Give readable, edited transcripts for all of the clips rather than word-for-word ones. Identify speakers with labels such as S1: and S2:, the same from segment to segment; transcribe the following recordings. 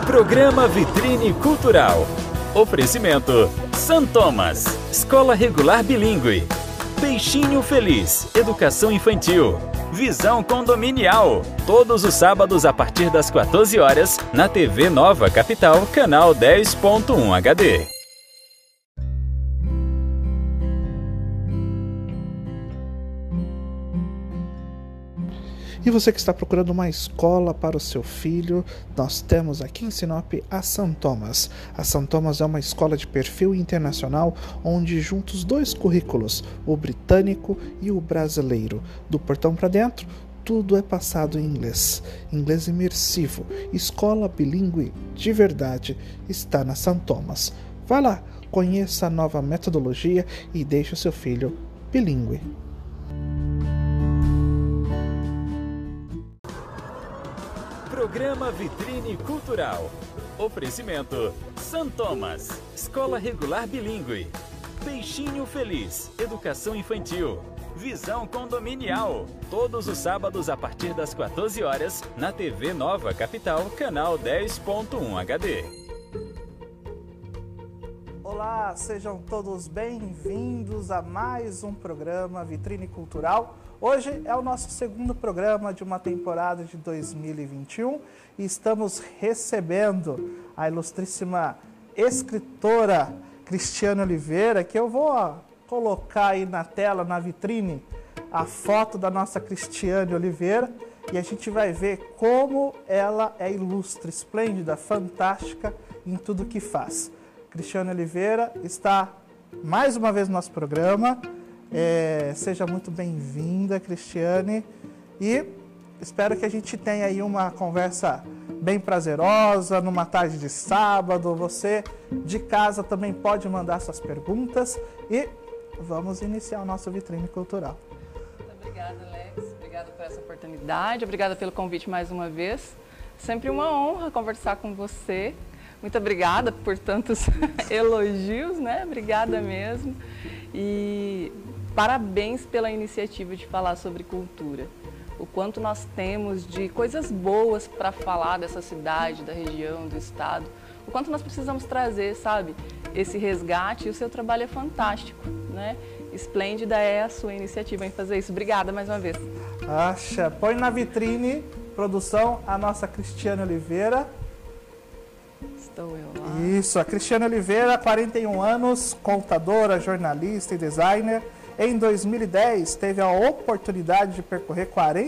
S1: Programa Vitrine Cultural. Oferecimento São Thomas, Escola Regular Bilíngue. Peixinho Feliz, Educação Infantil. Visão Condominial. Todos os sábados a partir das 14 horas, na TV Nova Capital, canal 10.1 HD.
S2: E você que está procurando uma escola para o seu filho, nós temos aqui em Sinop a São Thomas. A São Thomas é uma escola de perfil internacional onde junta os dois currículos, o britânico e o brasileiro. Do portão para dentro, tudo é passado em inglês. Inglês imersivo. Escola bilíngue de verdade está na São Thomas. Vá lá, conheça a nova metodologia e deixe o seu filho bilíngue.
S1: Programa Vitrine Cultural. Oferecimento São Thomas, Escola Regular Bilíngue. Peixinho Feliz, Educação Infantil. Visão Condominial. Todos os sábados a partir das 14 horas, na TV Nova Capital, canal 10.1 HD.
S2: Olá, sejam todos bem-vindos a mais um programa Vitrine Cultural. Hoje é o nosso segundo programa de uma temporada de 2021 e estamos recebendo a ilustríssima escritora Cristiane Oliveira, que eu vou colocar aí na tela, na vitrine, a foto da nossa Cristiane Oliveira e a gente vai ver como ela é ilustre, esplêndida, fantástica em tudo que faz. Cristiane Oliveira está mais uma vez no nosso programa. Seja muito bem-vinda, Cristiane, e espero que a gente tenha aí uma conversa bem prazerosa, numa tarde de sábado. Você de casa também pode mandar suas perguntas e vamos iniciar o nosso Vitrine Cultural.
S3: Muito obrigada, Alex. Obrigada por essa oportunidade, obrigada pelo convite mais uma vez. Sempre uma honra conversar com você. Muito obrigada por tantos elogios, né? Obrigada mesmo. E parabéns pela iniciativa de falar sobre cultura. O quanto nós temos de coisas boas para falar dessa cidade, da região, do estado. O quanto nós precisamos trazer, sabe, esse resgate, e o seu trabalho é fantástico, né? Esplêndida é a sua iniciativa em fazer isso. Obrigada mais uma vez.
S2: Acha, põe na vitrine, produção, a nossa Cristiane Oliveira.
S3: Estou eu lá.
S2: Isso, a Cristiane Oliveira, 41 anos, contadora, jornalista e designer. Em 2010, teve a oportunidade de percorrer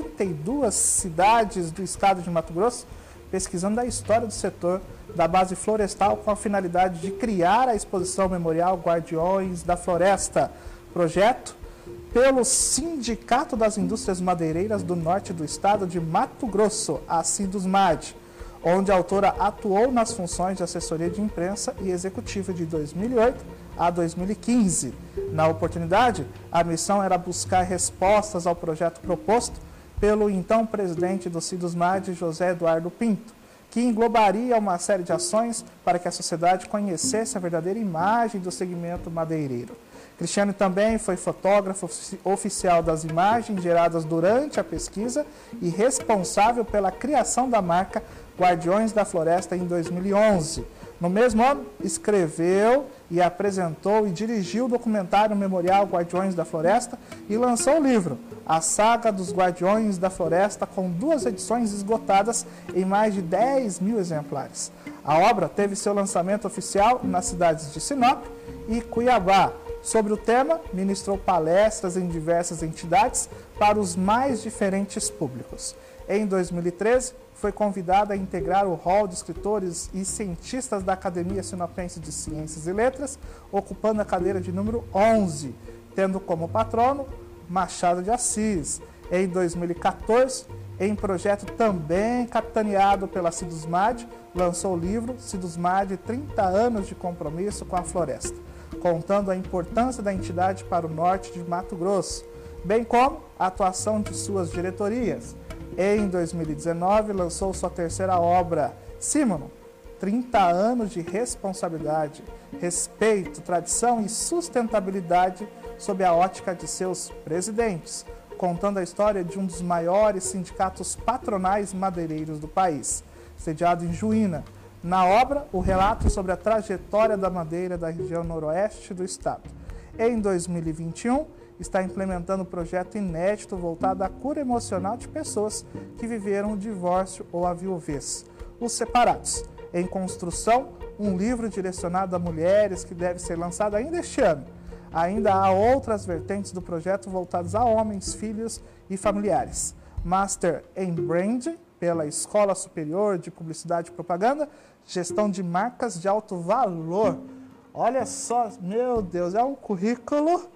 S2: 42 cidades do estado de Mato Grosso, pesquisando a história do setor da base florestal com a finalidade de criar a exposição memorial Guardiões da Floresta, projeto pelo Sindicato das Indústrias Madeireiras do Norte do estado de Mato Grosso, a Sindusmad, onde a autora atuou nas funções de assessoria de imprensa e executiva de 2008 a 2015. Na oportunidade, a missão era buscar respostas ao projeto proposto pelo então presidente do Sindusmad, José Eduardo Pinto, que englobaria uma série de ações para que a sociedade conhecesse a verdadeira imagem do segmento madeireiro. Cristiane também foi fotógrafo oficial das imagens geradas durante a pesquisa e responsável pela criação da marca Guardiões da Floresta em 2011. No mesmo ano, escreveu e apresentou e dirigiu o documentário memorial Guardiões da Floresta e lançou o livro A Saga dos Guardiões da Floresta, com 2 edições esgotadas em mais de 10 mil exemplares. A obra teve seu lançamento oficial nas cidades de Sinop e Cuiabá. Sobre o tema, ministrou palestras em diversas entidades para os mais diferentes públicos. Em 2013, foi convidada a integrar o hall de escritores e cientistas da Academia Sinopense de Ciências e Letras, ocupando a cadeira de número 11, tendo como patrono Machado de Assis. Em 2014, em projeto também capitaneado pela Sindusmad, lançou o livro Sindusmad 30 anos de compromisso com a floresta, contando a importância da entidade para o norte de Mato Grosso, bem como a atuação de suas diretorias. Em 2019, lançou sua terceira obra, Símono, 30 anos de responsabilidade, respeito, tradição e sustentabilidade sob a ótica de seus presidentes, contando a história de um dos maiores sindicatos patronais madeireiros do país, sediado em Juína, Na obra, o relato sobre a trajetória da madeira da região noroeste do estado. Em 2021, está implementando um projeto inédito voltado à cura emocional de pessoas que viveram o divórcio ou a viuvez, Os Separados. Em construção, um livro direcionado a mulheres que deve ser lançado ainda este ano. Ainda há outras vertentes do projeto voltadas a homens, filhos e familiares. Master em Branding, pela Escola Superior de Publicidade e Propaganda, Gestão de Marcas de Alto Valor. Olha só, meu Deus, é um currículo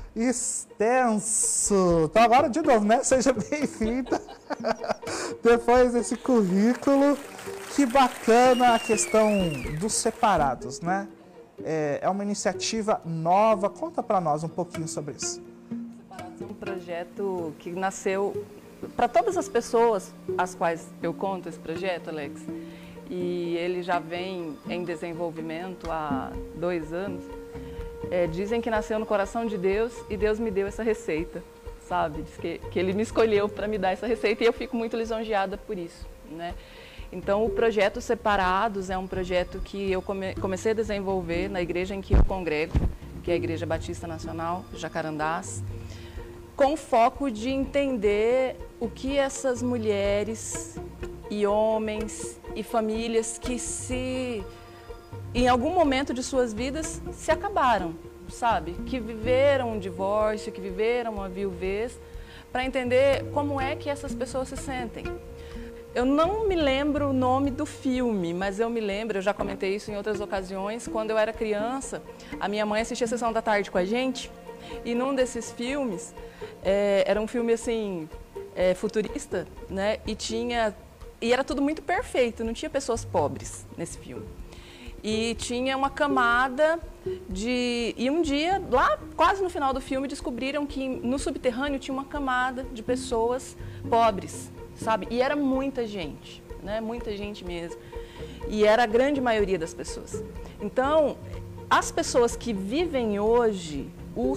S2: extenso. Então agora de novo, né? Seja bem-vinda. Depois desse currículo, que bacana a questão dos separados, né? É uma iniciativa nova. Conta para nós um pouquinho sobre isso.
S3: Separados é um projeto que nasceu para todas as pessoas às quais eu conto esse projeto, Alex. E ele já vem em desenvolvimento há 2 anos. Dizem que nasceu no coração de Deus e Deus me deu essa receita, sabe? Diz que Ele me escolheu para me dar essa receita e eu fico muito lisonjeada por isso, né? Então, o projeto Separados é um projeto que eu comecei a desenvolver na igreja em que eu congrego, que é a Igreja Batista Nacional, Jacarandás, com o foco de entender o que essas mulheres e homens e famílias que em algum momento de suas vidas se acabaram, sabe? Que viveram um divórcio, que viveram uma viuvez, para entender como é que essas pessoas se sentem. Eu não me lembro o nome do filme, mas eu me lembro, eu já comentei isso em outras ocasiões, quando eu era criança, a minha mãe assistia a Sessão da Tarde com a gente, e num desses filmes, era um filme assim, futurista, né? E era tudo muito perfeito, não tinha pessoas pobres nesse filme. E tinha uma camada E um dia, lá quase no final do filme, descobriram que no subterrâneo tinha uma camada de pessoas pobres, sabe? E era muita gente, né? Muita gente mesmo. E era a grande maioria das pessoas. Então, as pessoas que vivem hoje o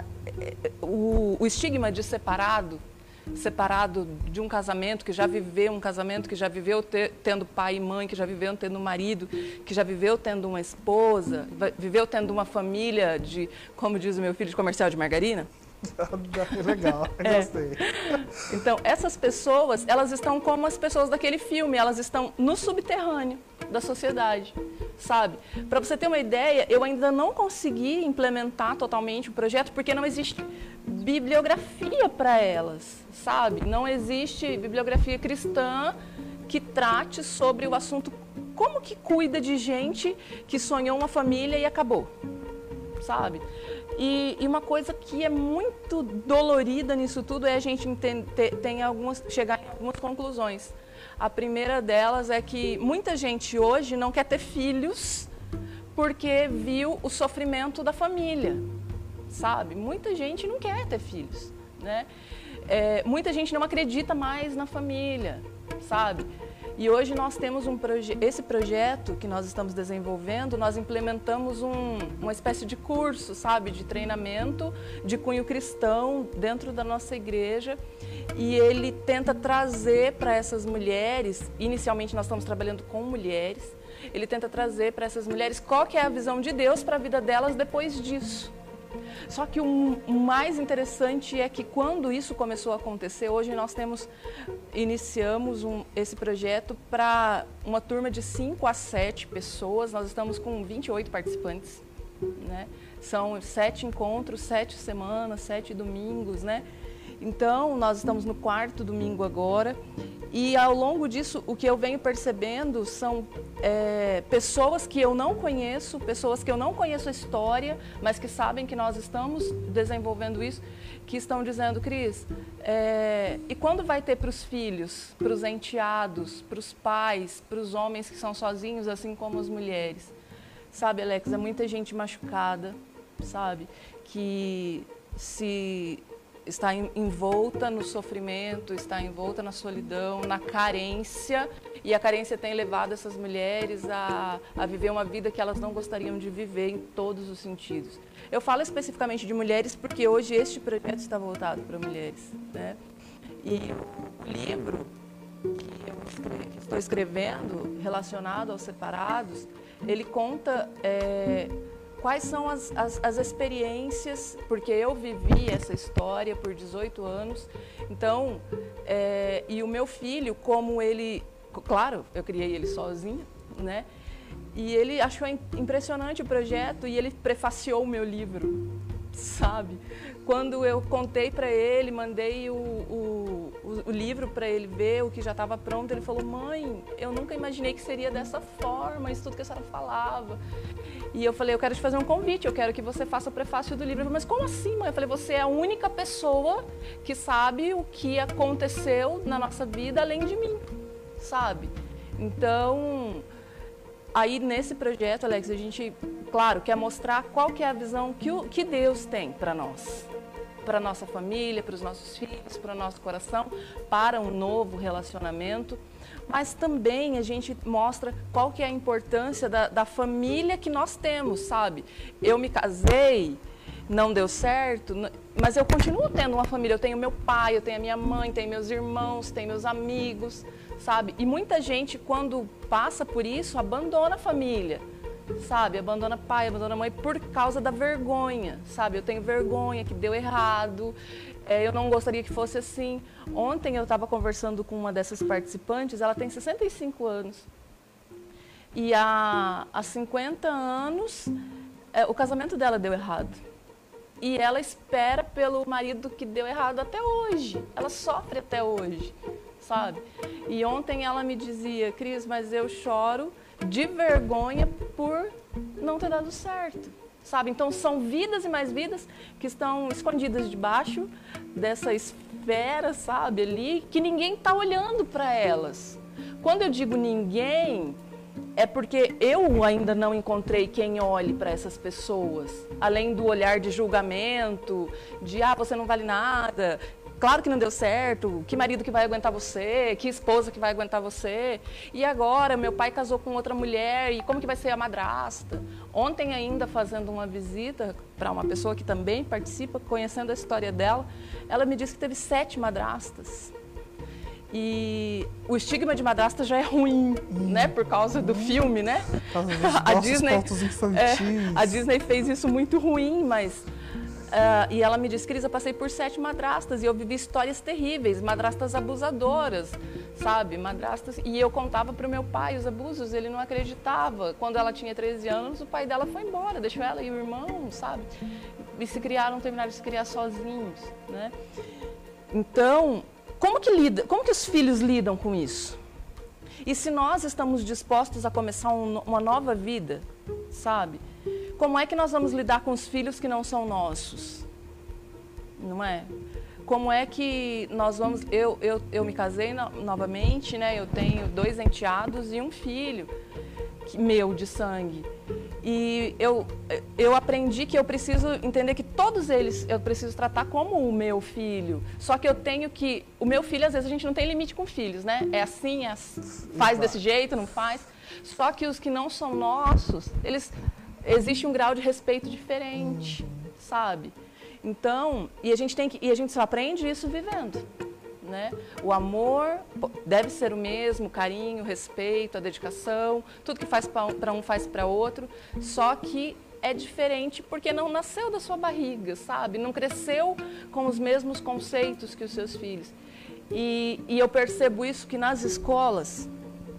S3: estigma de separado de um casamento, que já viveu um casamento, que já viveu tendo pai e mãe, que já viveu tendo um marido, que já viveu tendo uma esposa, viveu tendo uma família de, como diz o meu filho, de comercial de margarina.
S2: Legal, gostei.
S3: Então, essas pessoas, elas estão como as pessoas daquele filme, elas estão no subterrâneo da sociedade, sabe? Para você ter uma ideia, eu ainda não consegui implementar totalmente o projeto, porque não existe bibliografia para elas, sabe? Não existe bibliografia cristã que trate sobre o assunto, como que cuida de gente que sonhou uma família e acabou, sabe? E uma coisa que é muito dolorida nisso tudo é a gente chegar em algumas conclusões. A primeira delas é que muita gente hoje não quer ter filhos porque viu o sofrimento da família, sabe? Muita gente não quer ter filhos, né? Muita gente não acredita mais na família, sabe? E hoje nós temos esse projeto que nós estamos desenvolvendo, nós implementamos uma espécie de curso, sabe, de treinamento de cunho cristão dentro da nossa igreja, e ele tenta trazer para essas mulheres, inicialmente nós estamos trabalhando com mulheres, ele tenta trazer para essas mulheres qual que é a visão de Deus para a vida delas depois disso. Só que o mais interessante é que quando isso começou a acontecer, hoje nós iniciamos esse projeto para uma turma de 5 a 7 pessoas, nós estamos com 28 participantes, né? São 7 encontros, 7 semanas, 7 domingos, né? Então, nós estamos no 4º domingo agora, e ao longo disso, o que eu venho percebendo são pessoas que eu não conheço a história, mas que sabem que nós estamos desenvolvendo isso, que estão dizendo, Cris, e quando vai ter para os filhos, para os enteados, para os pais, para os homens que são sozinhos, assim como as mulheres? Sabe, Alex, é muita gente machucada, sabe, que está envolta no sofrimento, está envolta na solidão, na carência, e a carência tem levado essas mulheres a viver uma vida que elas não gostariam de viver em todos os sentidos. Eu falo especificamente de mulheres porque hoje este projeto está voltado para mulheres, né? E o livro que estou escrevendo, relacionado aos separados, ele conta quais são as experiências, porque eu vivi essa história por 18 anos, então, e o meu filho, como ele, claro, eu criei ele sozinha, né? E ele achou impressionante o projeto e ele prefaciou o meu livro, sabe? Quando eu contei para ele, mandei o livro para ele ver, o que já estava pronto, ele falou: mãe, eu nunca imaginei que seria dessa forma, isso tudo que a senhora falava. E eu falei: eu quero te fazer um convite, eu quero que você faça o prefácio do livro. Ele falou: mas como assim, mãe? Eu falei: você é a única pessoa que sabe o que aconteceu na nossa vida além de mim, sabe? Então, aí nesse projeto, Alex, a gente, claro, quer mostrar qual que é a visão que Deus tem para nós, para a nossa família, para os nossos filhos, para o nosso coração, para um novo relacionamento. Mas também a gente mostra qual que é a importância da família que nós temos, sabe? Eu me casei, não deu certo, mas eu continuo tendo uma família. Eu tenho meu pai, eu tenho a minha mãe, tenho meus irmãos, tenho meus amigos, sabe? E muita gente, quando passa por isso, abandona a família, sabe? Abandona pai, abandona mãe por causa da vergonha, sabe? Eu tenho vergonha que deu errado, eu não gostaria que fosse assim. Ontem eu estava conversando com uma dessas participantes, ela tem 65 anos. E há 50 anos, o casamento dela deu errado. E ela espera pelo marido que deu errado até hoje. Ela sofre até hoje, sabe? E ontem ela me dizia: Cris, mas eu choro de vergonha por não ter dado certo, sabe? Então são vidas e mais vidas que estão escondidas debaixo dessa esfera, sabe, ali, que ninguém está olhando para elas. Quando eu digo ninguém, é porque eu ainda não encontrei quem olhe para essas pessoas, além do olhar de julgamento, de você não vale nada, claro que não deu certo, que marido que vai aguentar você, que esposa que vai aguentar você. E agora meu pai casou com outra mulher, e como que vai ser a madrasta? Ontem ainda, fazendo uma visita para uma pessoa que também participa, conhecendo a história dela, ela me disse que teve 7 madrastas. E o estigma de madrasta já é ruim, né? Por causa do filme, né?
S2: Por causa dos contos infantis.
S3: A Disney fez isso muito ruim, mas... e ela me disse: Cris, eu passei por 7 madrastas e eu vivi histórias terríveis, madrastas abusadoras, sabe? Madrastas... E eu contava para o meu pai os abusos, ele não acreditava. Quando ela tinha 13 anos, o pai dela foi embora, deixou ela e o irmão, sabe? E terminaram de se criar sozinhos, né? Então... Como que os filhos lidam com isso? E se nós estamos dispostos a começar uma nova vida, sabe? Como é que nós vamos lidar com os filhos que não são nossos? Não é? Como é que nós vamos... Eu me casei novamente, né? Eu tenho 2 enteados e um filho meu de sangue. E eu aprendi que eu preciso entender que todos eles eu preciso tratar como o meu filho. Só que eu tenho que... O meu filho, às vezes, a gente não tem limite com filhos, né? É assim, faz desse jeito, não faz. Só que os que não são nossos, existe um grau de respeito diferente, sabe? Então, e a gente só aprende isso vivendo, né? O amor deve ser o mesmo, o carinho, o respeito, a dedicação, tudo que faz para um faz para outro, só que é diferente porque não nasceu da sua barriga, sabe? Não cresceu com os mesmos conceitos que os seus filhos. E eu percebo isso que nas escolas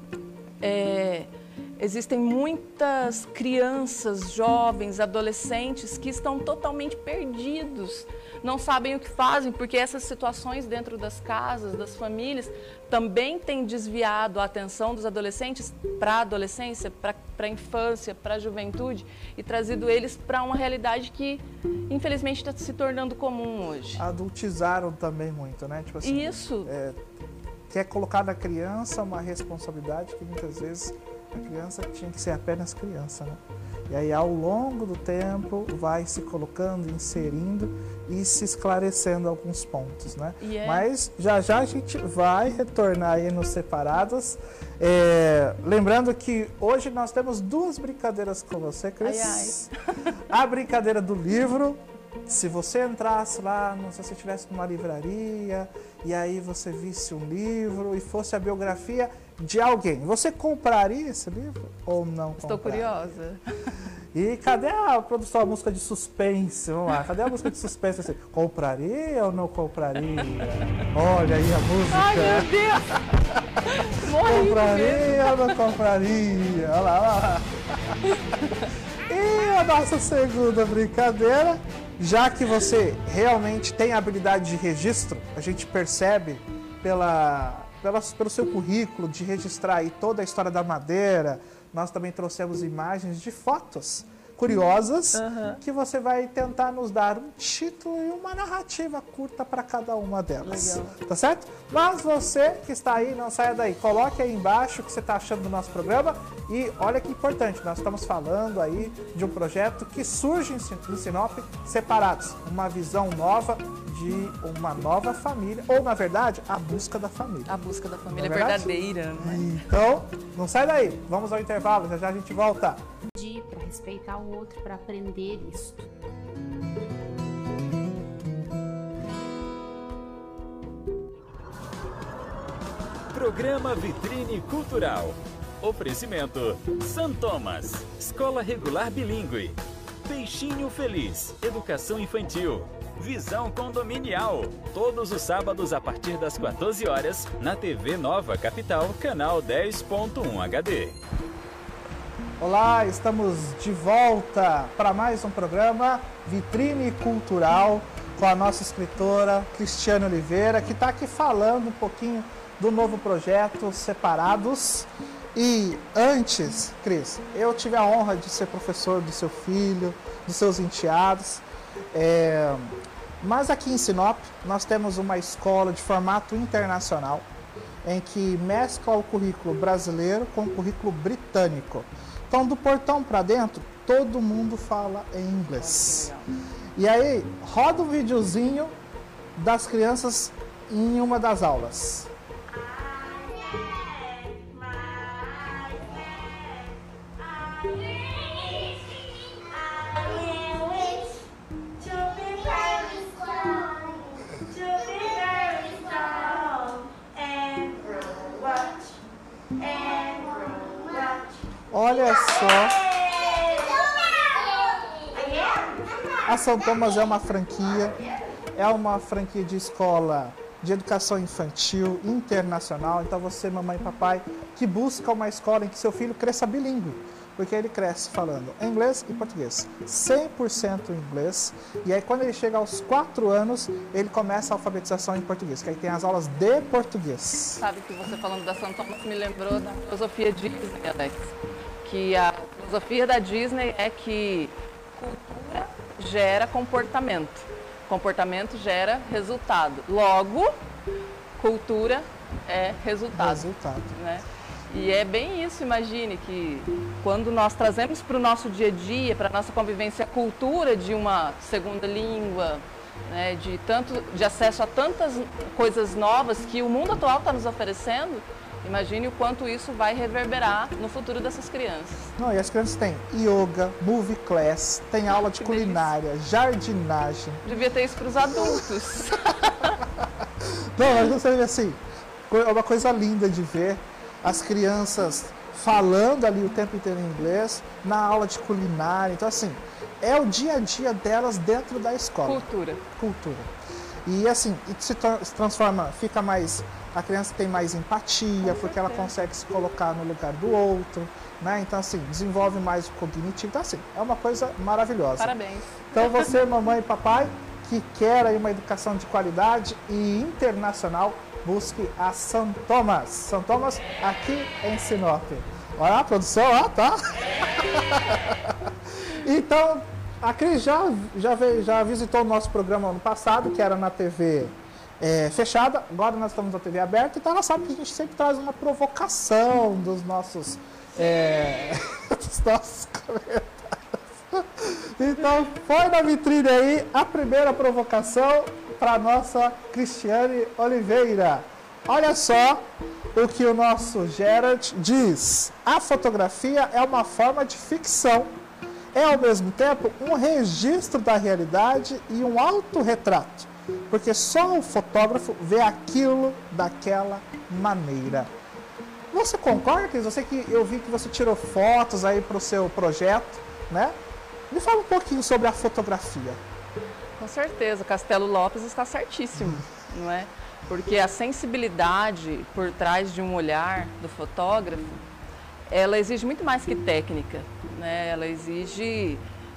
S3: existem muitas crianças, jovens, adolescentes que estão totalmente perdidos, não sabem o que fazem, porque essas situações dentro das casas, das famílias, também têm desviado a atenção dos adolescentes para a adolescência, para a infância, para a juventude, e trazido eles para uma realidade que, infelizmente, está se tornando comum hoje.
S2: Adultizaram também muito, né? Tipo assim,
S3: isso.
S2: Quer colocar na criança uma responsabilidade que muitas vezes a criança tinha que ser apenas criança, né? E aí, ao longo do tempo, vai se colocando, inserindo e se esclarecendo alguns pontos, né? Mas já a gente vai retornar aí nos separados. Lembrando que hoje nós temos 2 brincadeiras com você, Cris.
S3: Ai, ai.
S2: A brincadeira do livro Se você entrasse lá, não sei se você estivesse numa livraria, e aí você visse um livro e fosse a biografia de alguém, você compraria esse livro ou não compraria?
S3: Estou curiosa.
S2: E cadê a produção, a música de suspense? Vamos lá, cadê a música de suspense? Assim, compraria ou não compraria? Olha aí a música.
S3: Ai, meu Deus! Morri
S2: Compraria ou não compraria? Olha lá, olha lá. E a nossa segunda brincadeira, já que você realmente tem habilidade de registro, a gente percebe pelo seu currículo de registrar aí toda a história da madeira. Nós também trouxemos imagens de fotos curiosas que você vai tentar nos dar um título e uma narrativa curta para cada uma delas.
S3: Legal.
S2: Tá certo? Mas você que está aí, não saia daí. Coloque aí embaixo o que você está achando do nosso programa. E olha que importante, nós estamos falando aí de um projeto que surge em Sinop separados. Uma visão nova de uma nova família, ou na verdade, a busca da família.
S3: A busca da família
S2: Não é verdade?
S3: verdadeira, né?
S2: Então, não sai daí. Vamos ao intervalo, já já a gente volta.
S4: Para respeitar o outro, para aprender isso.
S1: Programa Vitrine Cultural. Oferecimento Santomas, Escola Regular Bilíngue. Peixinho Feliz, Educação Infantil. Visão Condominial, todos os sábados a partir das 14 horas, na TV Nova Capital, canal 10.1 HD.
S2: Olá, estamos de volta para mais um programa Vitrine Cultural com a nossa escritora Cristiane Oliveira, que está aqui falando um pouquinho do novo projeto Separados. E antes, Cris, eu tive a honra de ser professor do seu filho, dos seus enteados. Mas aqui em Sinop nós temos uma escola de formato internacional em que mescla o currículo brasileiro com o currículo britânico. Então, do portão para dentro, todo mundo fala em inglês. E aí, roda um videozinho das crianças em uma das aulas. Olha só, a São Thomas é uma franquia de escola de educação infantil internacional. Então você, mamãe e papai, que busca uma escola em que seu filho cresça bilíngue, porque ele cresce falando inglês e português, 100% inglês. E aí quando ele chega aos 4 anos, ele começa a alfabetização em português, que aí tem as aulas de português.
S3: Sabe que você falando da São Thomas me lembrou da filosofia Disney, Alex. Que a filosofia da Disney é que cultura gera comportamento, comportamento gera resultado. Logo, cultura é resultado. Né? E é bem isso, imagine que quando nós trazemos para o nosso dia a dia, para a nossa convivência, a cultura de uma segunda língua, né, de acesso a tantas coisas novas que o mundo atual está nos oferecendo, imagine o quanto isso vai reverberar no futuro dessas crianças.
S2: Não, e as crianças têm yoga, movie class, tem aula de culinária, jardinagem.
S3: Devia ter isso para os adultos.
S2: Não, mas você vê assim, é uma coisa linda de ver as crianças falando ali o tempo inteiro em inglês, na aula de culinária. Então, assim, é o dia a dia delas dentro da escola. Cultura. E assim, se transforma, fica mais... A criança tem mais empatia, porque ela consegue se colocar no lugar do outro, né? Então, assim, desenvolve mais o cognitivo. Então, assim, é uma coisa maravilhosa.
S3: Parabéns.
S2: Então, você, mamãe e papai, que quer aí uma educação de qualidade e internacional, busque a São Thomas. São Thomas aqui em Sinop. Olha a produção, ó, tá? Então, a Cris já visitou o nosso programa ano passado, que era na TV fechada. Agora nós estamos na TV aberta, então ela sabe que a gente sempre traz uma provocação dos nossos comentários. Então, foi na vitrine aí a primeira provocação para a nossa Cristiane Oliveira. Olha só o que o nosso Gerard diz. A fotografia é uma forma de ficção é ao mesmo tempo um registro da realidade e um autorretrato, porque só o fotógrafo vê aquilo daquela maneira. Você concorda, Cris? Eu sei que eu vi que você tirou fotos aí para o seu projeto, né? Me fala um pouquinho sobre a fotografia.
S3: Com certeza, o Castelo Lopes está certíssimo, não é? Porque a sensibilidade por trás de um olhar do fotógrafo, ela exige muito mais que técnica, né? Ela exige...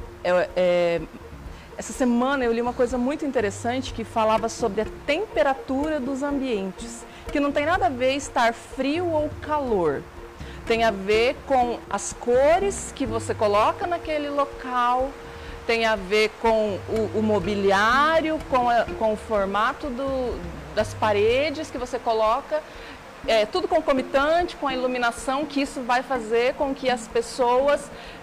S3: Essa semana eu li uma coisa muito interessante que falava sobre a temperatura dos ambientes, que não tem nada a ver estar frio ou calor. Tem a ver com as cores que você coloca naquele local, tem a ver com o mobiliário, com o formato das paredes que você coloca, tudo concomitante com a iluminação, que isso vai fazer com que as pessoas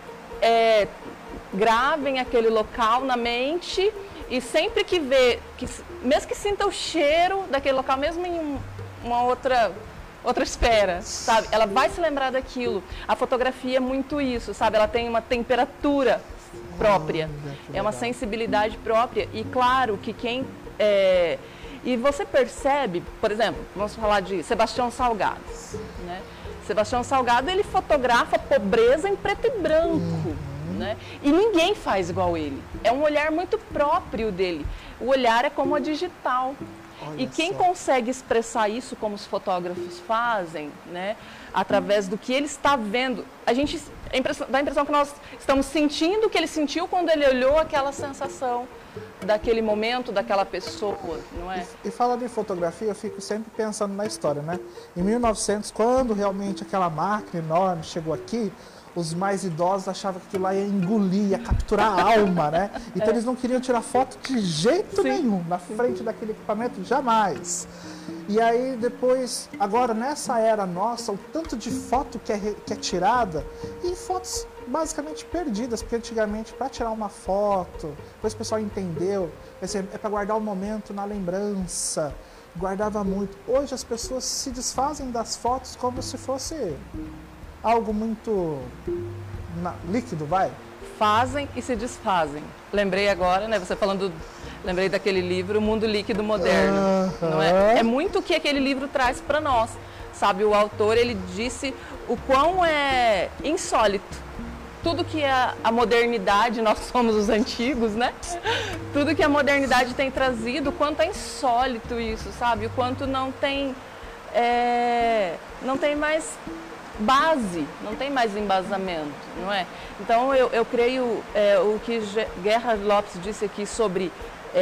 S3: gravem aquele local na mente e sempre que vê, mesmo que sinta o cheiro daquele local, mesmo em uma outra esfera, sabe? Ela vai se lembrar daquilo. A fotografia é muito isso, sabe? Ela tem uma temperatura própria, é uma sensibilidade própria. E claro que e você percebe, por exemplo, vamos falar de Sebastião Salgado, né? Sebastião Salgado, ele fotografa pobreza em preto e branco, né? E ninguém faz igual ele. É um olhar muito próprio dele. O olhar é como a digital.
S2: Olha
S3: e quem
S2: só.
S3: consegue expressar isso como os fotógrafos fazem, né, através do que ele está vendo, dá a impressão que nós estamos sentindo o que ele sentiu quando ele olhou aquela sensação daquele momento, daquela pessoa, não é?
S2: E falando em fotografia, eu fico sempre pensando na história, né? Em 1900, quando realmente aquela máquina enorme chegou aqui, os mais idosos achavam que aquilo lá ia engolir, ia capturar a alma, né? Então eles não queriam tirar foto de jeito nenhum na frente daquele equipamento, jamais. E aí depois, agora nessa era nossa, o tanto de foto que é tirada, e fotos basicamente perdidas, porque antigamente para tirar uma foto, depois o pessoal entendeu, é para guardar o momento na lembrança, guardava muito. Hoje as pessoas se desfazem das fotos como se fosse algo muito líquido, vai?
S3: Fazem e se desfazem. Lembrei agora, né, você falando, lembrei daquele livro, O Mundo Líquido Moderno, não é? É muito o que aquele livro traz para nós, sabe? O autor, ele disse o quão é insólito. Tudo que a modernidade, nós somos os antigos, né? Tudo que a modernidade tem trazido, o quanto é insólito isso, sabe? O quanto não tem mais base, não tem mais embasamento, não é? Então eu creio o que Gerhard Lopes disse aqui sobre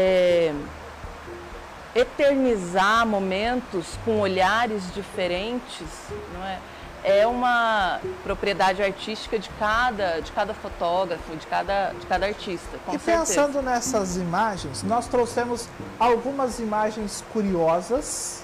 S3: eternizar momentos com olhares diferentes, não é? É uma propriedade artística de cada fotógrafo, de cada artista, com
S2: E
S3: certeza.
S2: pensando nessas imagens, nós trouxemos algumas imagens curiosas,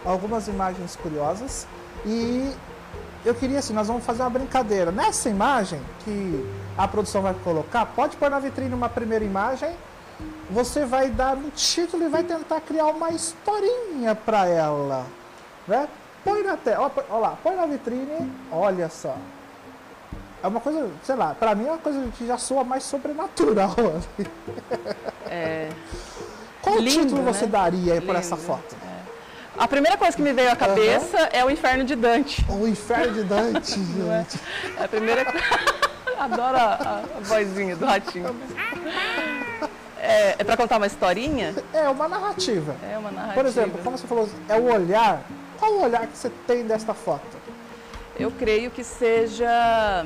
S2: e eu queria assim, nós vamos fazer uma brincadeira. Nessa imagem que a produção vai colocar, pode pôr na vitrine uma primeira imagem, você vai dar um título e vai tentar criar uma historinha para ela, né? Põe na tela, olha lá, põe na vitrine, olha só. É uma coisa, sei lá, pra mim é uma coisa que já soa mais sobrenatural. Qual
S3: Lindo,
S2: título você
S3: né?
S2: daria aí por
S3: Lindo.
S2: essa foto?
S3: A primeira coisa que me veio à cabeça é o Inferno de Dante.
S2: O Inferno de Dante, gente.
S3: É a primeira coisa. Adoro a vozinha do ratinho. É para contar uma historinha?
S2: É uma narrativa.
S3: É uma narrativa.
S2: Por exemplo, como você falou, é o olhar. Qual o olhar que você tem desta foto?
S3: Eu creio que seja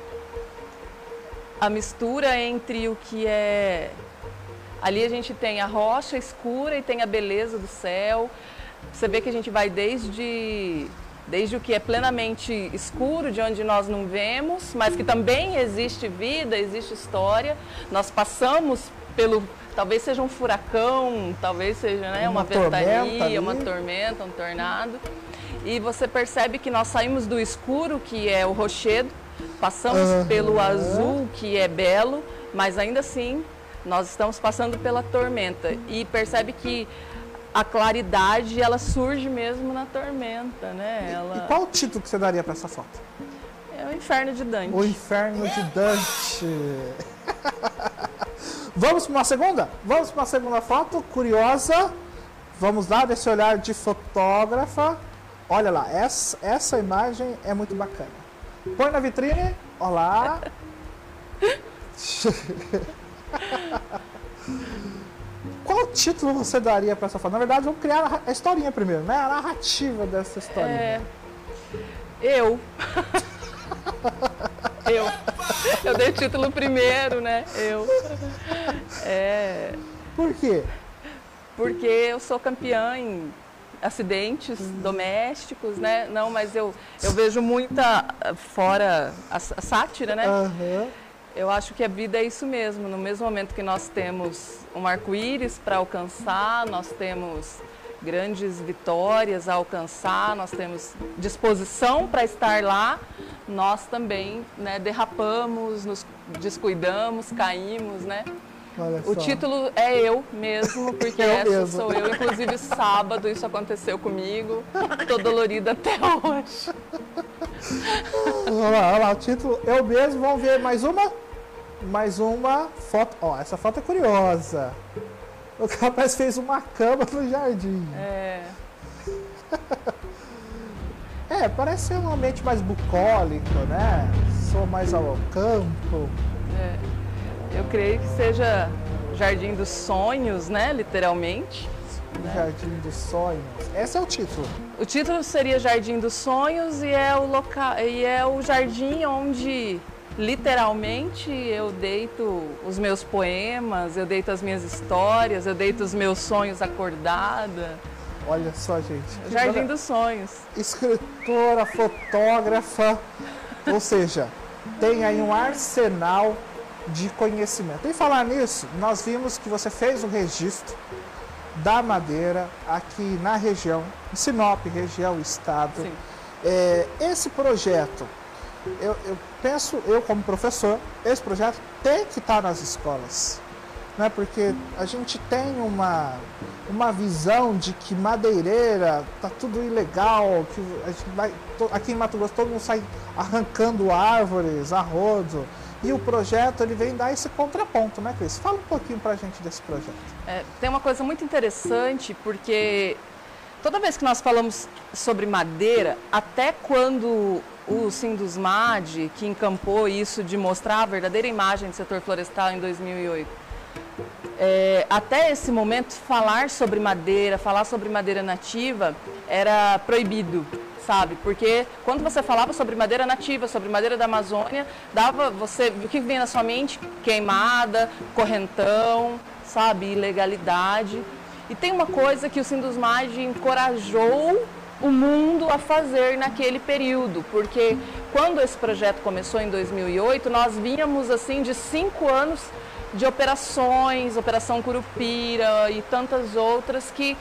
S3: a mistura entre o que é... Ali a gente tem a rocha escura e tem a beleza do céu. Você vê que a gente vai desde o que é plenamente escuro, de onde nós não vemos, mas que também existe vida, existe história. Nós passamos pelo... Talvez seja um furacão, talvez seja, né, uma ventania, uma tormenta, um tornado. E você percebe que nós saímos do escuro, que é o rochedo, passamos pelo azul, que é belo, mas ainda assim nós estamos passando pela tormenta. E percebe que a claridade, ela surge mesmo na tormenta, né?
S2: E qual o título que você daria para essa foto?
S3: É o Inferno de Dante.
S2: O Inferno de Dante. Vamos para uma segunda? Vamos para uma segunda foto curiosa. Vamos lá, desse olhar de fotógrafa. Olha lá, essa imagem é muito bacana. Põe na vitrine. Olá. Qual título você daria para essa foto? Na verdade, vamos criar a historinha primeiro, né? A narrativa dessa historinha.
S3: Eu dei o título primeiro, né?
S2: Por quê?
S3: Porque eu sou campeã em acidentes domésticos, né? Não, mas eu vejo muita, fora a sátira, né?
S2: Uhum.
S3: Eu acho que a vida é isso mesmo. No mesmo momento que nós temos um arco-íris para alcançar, nós temos grandes vitórias a alcançar, nós temos disposição para estar lá, nós também, né, derrapamos, nos descuidamos, caímos, né?
S2: Olha
S3: o
S2: só.
S3: título é eu mesmo, porque
S2: Eu
S3: essa
S2: mesmo.
S3: sou eu. Inclusive, sábado isso aconteceu comigo. Tô dolorida até hoje.
S2: Olha lá, o título eu mesmo. Vamos ver mais uma foto. Ó, essa foto é curiosa. O rapaz fez uma cama no jardim. Parece ser um ambiente mais bucólico, né? Sou mais ao campo.
S3: Eu creio que seja Jardim dos Sonhos, né? Literalmente.
S2: Jardim dos Sonhos. Esse é o título.
S3: O título seria Jardim dos Sonhos e é o jardim onde literalmente eu deito os meus poemas, eu deito as minhas histórias, eu deito os meus sonhos acordada.
S2: Olha só, gente.
S3: Jardim dos Sonhos.
S2: Escritora, fotógrafa, ou seja, tem aí um arsenal de conhecimento. E falar nisso, nós vimos que você fez o registro da madeira aqui na região, em Sinop, região, estado.
S3: Sim.
S2: Esse projeto, eu penso, eu como professor, esse projeto tem que estar nas escolas, né? Porque a gente tem uma visão de que madeireira tá tudo ilegal, que a gente vai, aqui em Mato Grosso todo mundo sai arrancando árvores a rodo. E o projeto ele vem dar esse contraponto, né, Cris? Fala um pouquinho pra gente desse projeto.
S3: Tem uma coisa muito interessante, porque toda vez que nós falamos sobre madeira, até quando o Sindusmad, que encampou isso de mostrar a verdadeira imagem do setor florestal em 2008, até esse momento falar sobre madeira nativa era proibido. Sabe? Porque quando você falava sobre madeira nativa, sobre madeira da Amazônia, o que vinha na sua mente? Queimada, correntão, sabe? Ilegalidade. E tem uma coisa que o Sindusmad encorajou o mundo a fazer naquele período, porque quando esse projeto começou em 2008, nós vínhamos assim de 5 anos de operações, Operação Curupira e tantas outras que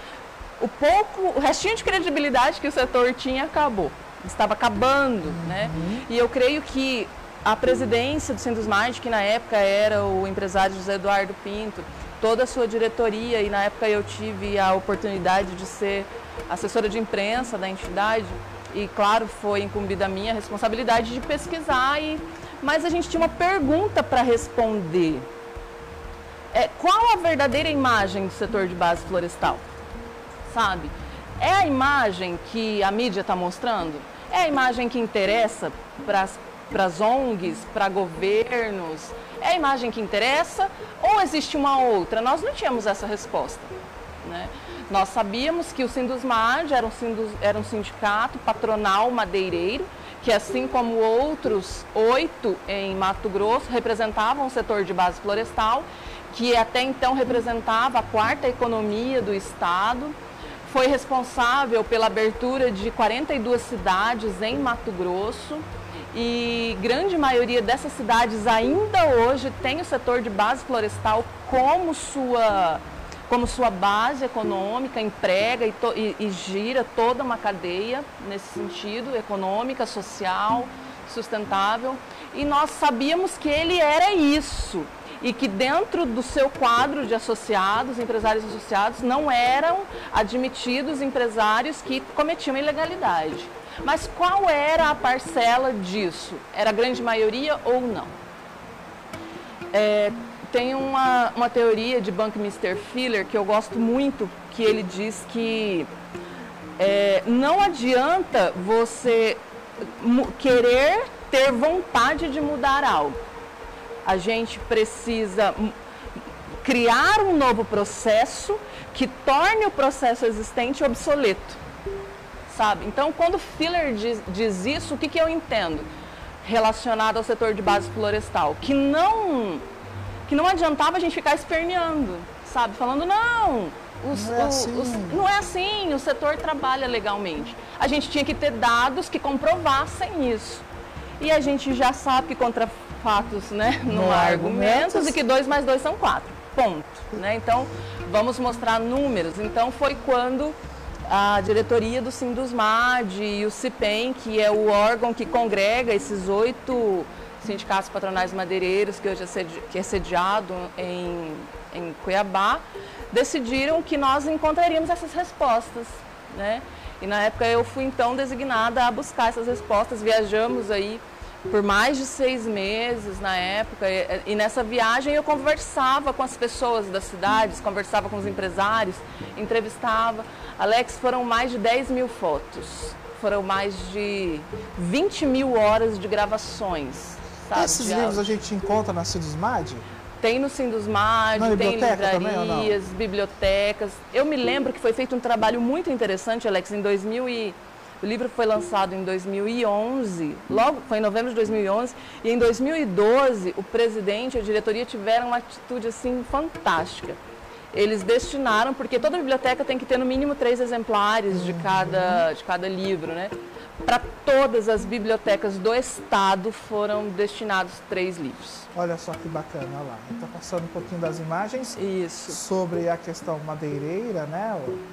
S3: o restinho de credibilidade que o setor tinha acabou, estava acabando, né? E eu creio que a presidência do Sindusmad, que na época era o empresário José Eduardo Pinto, toda a sua diretoria, e na época eu tive a oportunidade de ser assessora de imprensa da entidade, e claro, foi incumbida a minha responsabilidade de pesquisar, mas a gente tinha uma pergunta para responder. Qual a verdadeira imagem do setor de base florestal? Sabe? É a imagem que a mídia está mostrando? É a imagem que interessa para as ONGs, para governos? É a imagem que interessa ou existe uma outra? Nós não tínhamos essa resposta, né? Nós sabíamos que o Sindusmad era um sindicato patronal madeireiro, que assim como outros 8 em Mato Grosso representavam o setor de base florestal, que até então representava a 4ª economia do estado. Foi responsável pela abertura de 42 cidades em Mato Grosso e grande maioria dessas cidades ainda hoje tem o setor de base florestal como sua base econômica, emprega e gira toda uma cadeia nesse sentido, econômica, social, sustentável. E nós sabíamos que ele era isso. E que dentro do seu quadro de associados, empresários associados, não eram admitidos empresários que cometiam ilegalidade. Mas qual era a parcela disso? Era a grande maioria ou não? Tem uma teoria de Buckminster Fuller que eu gosto muito, que ele diz que não adianta você querer ter vontade de mudar algo. A gente precisa criar um novo processo que torne o processo existente obsoleto, sabe? Então, quando Fuller diz isso, o que eu entendo? Relacionado ao setor de base florestal, que não adiantava a gente ficar esperneando, sabe? Falando, não é assim, o setor trabalha legalmente. A gente tinha que ter dados que comprovassem isso. E a gente já sabe que contra fatos, né, não há argumentos e que 2 mais 2 são 4, ponto. Né? Então, vamos mostrar números. Então, foi quando a diretoria do Sindusmad e o CIPEM, que é o órgão que congrega esses 8 sindicatos patronais madeireiros, que hoje é sediado em Cuiabá, decidiram que nós encontraríamos essas respostas, né? E na época eu fui então designada a buscar essas respostas. Viajamos aí por mais de 6 meses na época, e nessa viagem eu conversava com as pessoas das cidades, conversava com os empresários, entrevistava. Alex, foram mais de 10 mil fotos, foram mais de 20 mil horas de gravações. Sabe,
S2: esses livros a gente encontra na Sindusmad?
S3: Tem no Sindusmad, tem livrarias, bibliotecas. Eu me lembro que foi feito um trabalho muito interessante, Alex, o livro foi lançado em 2011, foi em novembro de 2011, e em 2012 o presidente e a diretoria tiveram uma atitude assim fantástica. Eles destinaram, porque toda biblioteca tem que ter no mínimo 3 exemplares de cada livro, né? Para todas as bibliotecas do estado foram destinados 3 livros.
S2: Olha só que bacana, olha lá. Está passando um pouquinho das imagens.
S3: Isso.
S2: Sobre a questão madeireira, né?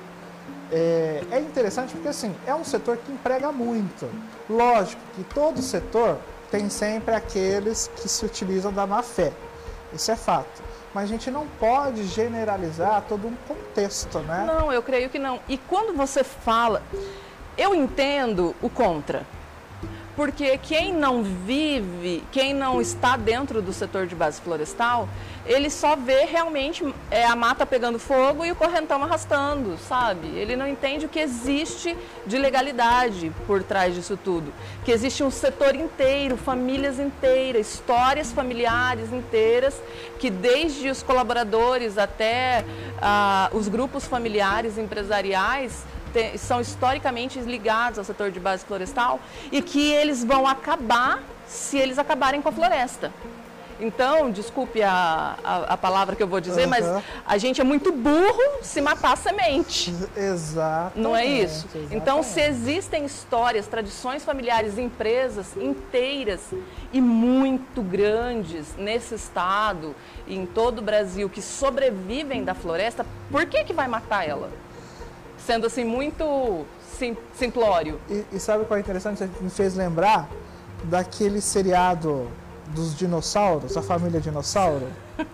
S2: É interessante porque, assim, é um setor que emprega muito. Lógico que todo setor tem sempre aqueles que se utilizam da má fé. Isso é fato. Mas a gente não pode generalizar todo um contexto, né?
S3: Não, eu creio que não. E quando você fala... Eu entendo o contra. Porque quem não vive, quem não está dentro do setor de base florestal, ele só vê realmente a mata pegando fogo e o correntão arrastando, sabe? Ele não entende o que existe de legalidade por trás disso tudo. Que existe um setor inteiro, famílias inteiras, histórias familiares inteiras, que desde os colaboradores até os grupos familiares empresariais são historicamente ligados ao setor de base florestal e que eles vão acabar se eles acabarem com a floresta. Então, desculpe a palavra que eu vou dizer, mas a gente é muito burro se matar a semente.
S2: Exato.
S3: Não é isso?
S2: Exatamente.
S3: Então, se existem histórias, tradições familiares, empresas inteiras e muito grandes nesse estado e em todo o Brasil que sobrevivem da floresta, por que vai matar ela? Sendo assim muito simplório.
S2: E sabe qual é interessante? Você me fez lembrar daquele seriado dos dinossauros, a família dinossauro.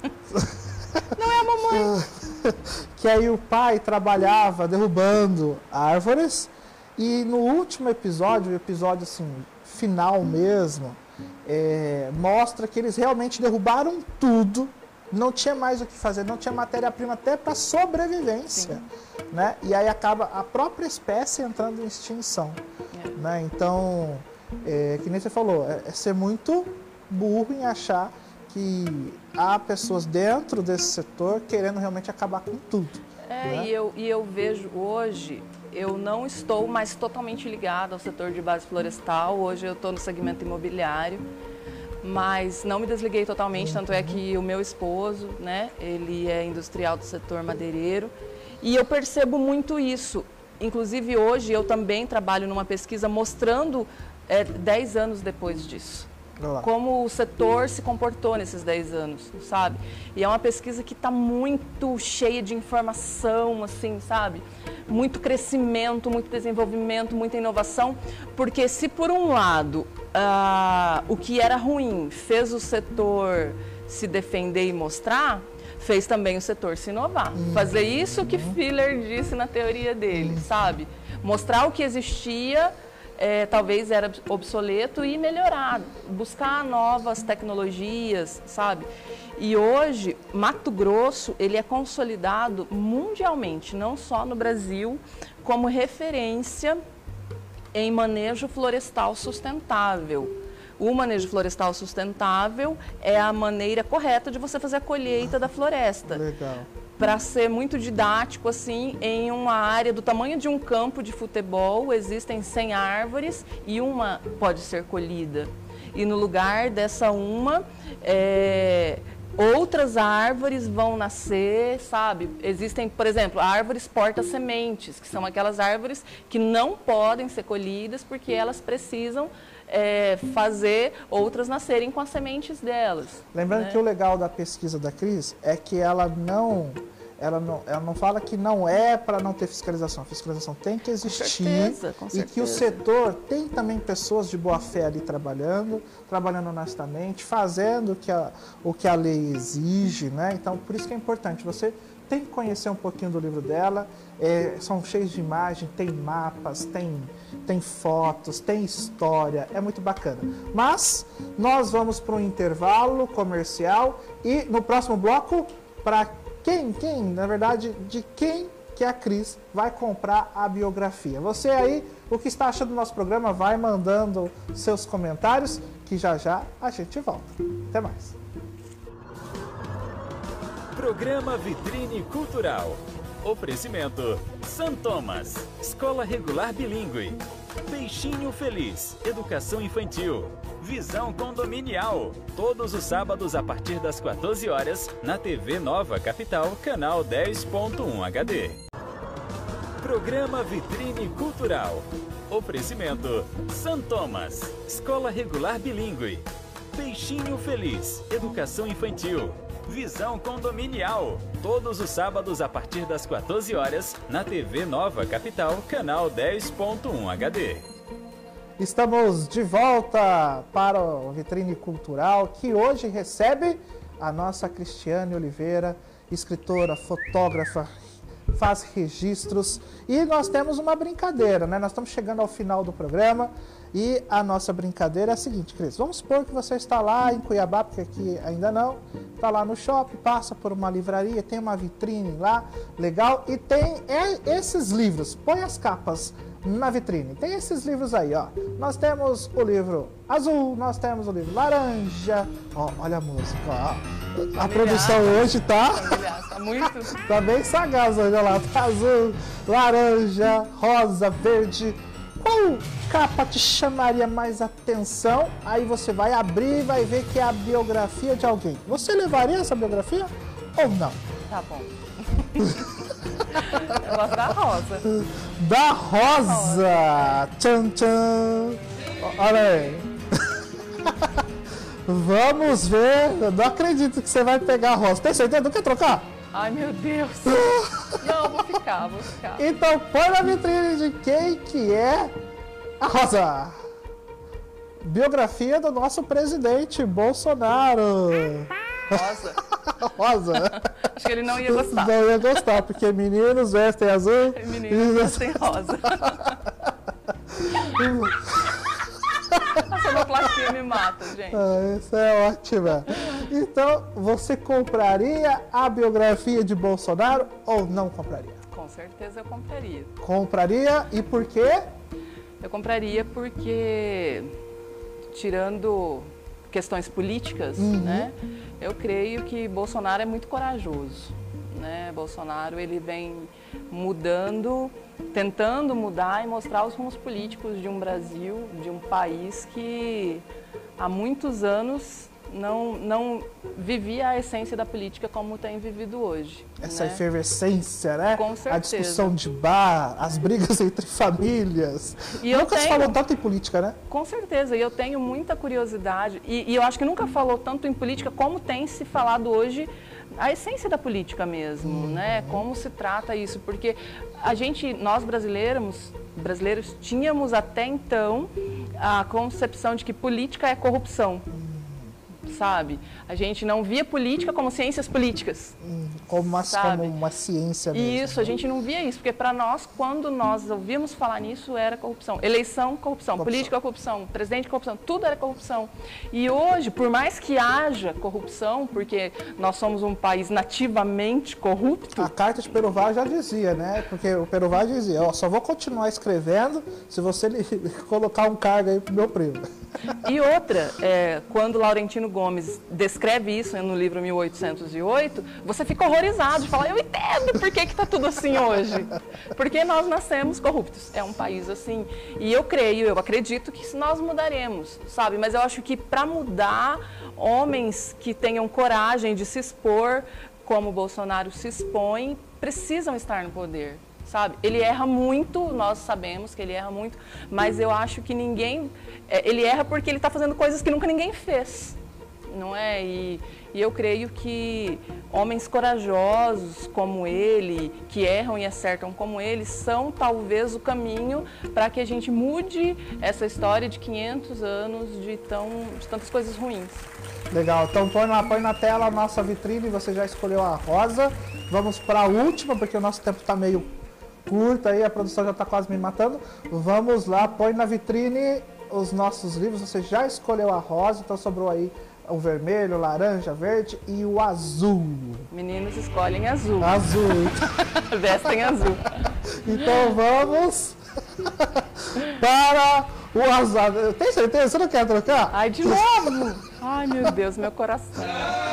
S3: Não é a mamãe.
S2: Que aí o pai trabalhava derrubando árvores e no último episódio, o episódio assim, final mesmo, mostra que eles realmente derrubaram tudo. Não tinha mais o que fazer, não tinha matéria-prima até para sobrevivência, né? E aí acaba a própria espécie entrando em extinção, né? Então, que nem você falou, é ser muito burro em achar que há pessoas dentro desse setor querendo realmente acabar com tudo. Né?
S3: E eu vejo hoje, eu não estou mais totalmente ligada ao setor de base florestal, hoje eu estou no segmento imobiliário. Mas não me desliguei totalmente, tanto é que o meu esposo, né, ele é industrial do setor madeireiro e eu percebo muito isso. Inclusive hoje eu também trabalho numa pesquisa mostrando 10 anos depois disso. Como o setor se comportou nesses 10 anos, sabe? E é uma pesquisa que está muito cheia de informação, assim, sabe? Muito crescimento, muito desenvolvimento, muita inovação, porque se por um lado o que era ruim fez o setor se defender e mostrar, fez também o setor se inovar. Fazer isso que Fuller disse na teoria dele, sabe? Mostrar o que existia talvez era obsoleto e melhorar, buscar novas tecnologias, sabe? E hoje, Mato Grosso, ele é consolidado mundialmente, não só no Brasil, como referência em manejo florestal sustentável. O manejo florestal sustentável é a maneira correta de você fazer a colheita da floresta.
S2: Legal.
S3: Para ser muito didático, assim, em uma área do tamanho de um campo de futebol, existem 100 árvores e uma pode ser colhida. E no lugar dessa uma, outras árvores vão nascer, sabe? Existem, por exemplo, árvores porta-sementes, que são aquelas árvores que não podem ser colhidas porque elas precisam fazer outras nascerem com as sementes delas.
S2: Lembrando que o legal da pesquisa da Cris é que ela não fala que não é para não ter fiscalização. A fiscalização tem que existir.
S3: Com certeza.
S2: E que o setor tem também pessoas de boa fé ali trabalhando honestamente, fazendo o que a lei exige, né? Então, por isso que é importante. Você tem que conhecer um pouquinho do livro dela. São cheios de imagem, tem mapas, tem fotos, tem história. É muito bacana. Mas nós vamos para um intervalo comercial e no próximo bloco, para na verdade, de quem que a Cris vai comprar a biografia. Você aí, o que está achando do nosso programa, vai mandando seus comentários, que já já a gente volta. Até mais.
S1: Programa Vitrine Cultural. Oferecimento Santomas, Escola Regular Bilíngue. Peixinho Feliz, Educação Infantil. Visão Condominial, todos os sábados a partir das 14 horas, na TV Nova Capital, canal 10.1 HD. Programa Vitrine Cultural. Oferecimento Santomas, Escola Regular Bilíngue. Peixinho Feliz, Educação Infantil. Visão Condominial, todos os sábados a partir das 14 horas, na TV Nova Capital, canal 10.1 HD.
S2: Estamos de volta para o Vitrine Cultural, que hoje recebe a nossa Cristiane Oliveira, escritora, fotógrafa, faz registros. E nós temos uma brincadeira, né? Nós estamos chegando ao final do programa e a nossa brincadeira é a seguinte, Cris. Vamos supor que você está lá em Cuiabá, porque aqui ainda não, está lá no shopping, passa por uma livraria, tem uma vitrine lá, legal, e tem esses livros. Põe as capas na vitrine. Tem esses livros aí, ó. Nós temos o livro azul, nós temos o livro laranja. Ó, olha a música, ó. A produção hoje tá
S3: muito.
S2: Tá bem sagaz hoje, olha lá. Tá azul, laranja, rosa, verde. Qual capa te chamaria mais atenção? Aí você vai abrir e vai ver que é a biografia de alguém. Você levaria essa biografia ou não?
S3: Tá bom. Eu gosto da rosa.
S2: Da rosa! Tchan, tchan! Olha aí. Vamos ver. Eu não acredito que você vai pegar a rosa. Tem certeza? Não quer trocar?
S3: Ai, meu Deus. Não, vou ficar.
S2: Então põe na vitrine de quem que é a rosa. Biografia do nosso presidente Bolsonaro.
S3: Rosa.
S2: Rosa.
S3: Acho que ele não ia gostar.
S2: Não ia gostar, porque meninos vestem azul.
S3: Meninos vestem rosa. A sonoplastia me mata, gente.
S2: Isso é ótimo. Então, você compraria a biografia de Bolsonaro ou não compraria?
S3: Com certeza eu compraria.
S2: Compraria e por quê?
S3: Eu compraria porque, tirando questões políticas, né? Eu creio que Bolsonaro é muito corajoso, né? Bolsonaro, ele vem mudando, tentando mudar e mostrar os rumos políticos de um Brasil, de um país que há muitos anos não vivia a essência da política como tem vivido hoje.
S2: Essa
S3: né?
S2: efervescência, né?
S3: Com certeza.
S2: A discussão de bar, as brigas entre famílias. Nunca se falou tanto em política, né?
S3: Com certeza, e eu tenho muita curiosidade, e eu acho que nunca falou tanto em política como tem se falado hoje a essência da política mesmo, né? Como se trata isso, porque nós brasileiros tínhamos até então a concepção de que política é corrupção. sabe? A gente não via política como ciências políticas.
S2: Como uma ciência mesmo.
S3: Isso, a gente não via isso, porque para nós, quando nós ouvíamos falar nisso, era corrupção. Eleição, corrupção. Política, corrupção. Presidente, corrupção. Tudo era corrupção. E hoje, por mais que haja corrupção, porque nós somos um país nativamente corrupto...
S2: A carta de Peruval já dizia, né? Porque o Peruval dizia, ó, só vou continuar escrevendo se você colocar um cargo aí pro meu primo.
S3: E outra, quando Laurentino Gomes descreve isso no livro 1808, você fica horrorizado de falar, eu entendo por que está tudo assim hoje. Porque nós nascemos corruptos, é um país assim. E eu acredito que nós mudaremos, sabe? Mas eu acho que para mudar, homens que tenham coragem de se expor, como o Bolsonaro se expõe, precisam estar no poder. Sabe? Ele erra muito, nós sabemos que ele erra muito, mas eu acho que ele erra porque ele está fazendo coisas que nunca ninguém fez, não é? E eu creio que homens corajosos como ele, que erram e acertam como ele, são talvez o caminho para que a gente mude essa história de 500 anos de tantas coisas ruins.
S2: Legal, então põe na tela a nossa vitrine, você já escolheu a rosa. Vamos para a última, porque o nosso tempo está meio curto aí, a produção já está quase me matando. Vamos lá, põe na vitrine os nossos livros, você já escolheu a rosa, então sobrou aí o vermelho, o laranja, verde e o azul.
S3: Meninos escolhem azul.
S2: Azul.
S3: Vestem azul.
S2: Então vamos para o azul. Tem certeza? Você não quer trocar?
S3: Ai, de novo! Ai, meu Deus, meu coração.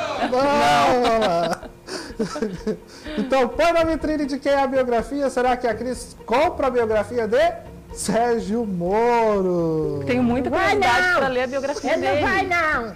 S2: Não. Então, põe na vitrine de quem é a biografia. Será que a Cris compra a biografia de Sérgio Moro?
S3: Tenho muita curiosidade para ler a biografia dele.
S4: Não vai, não!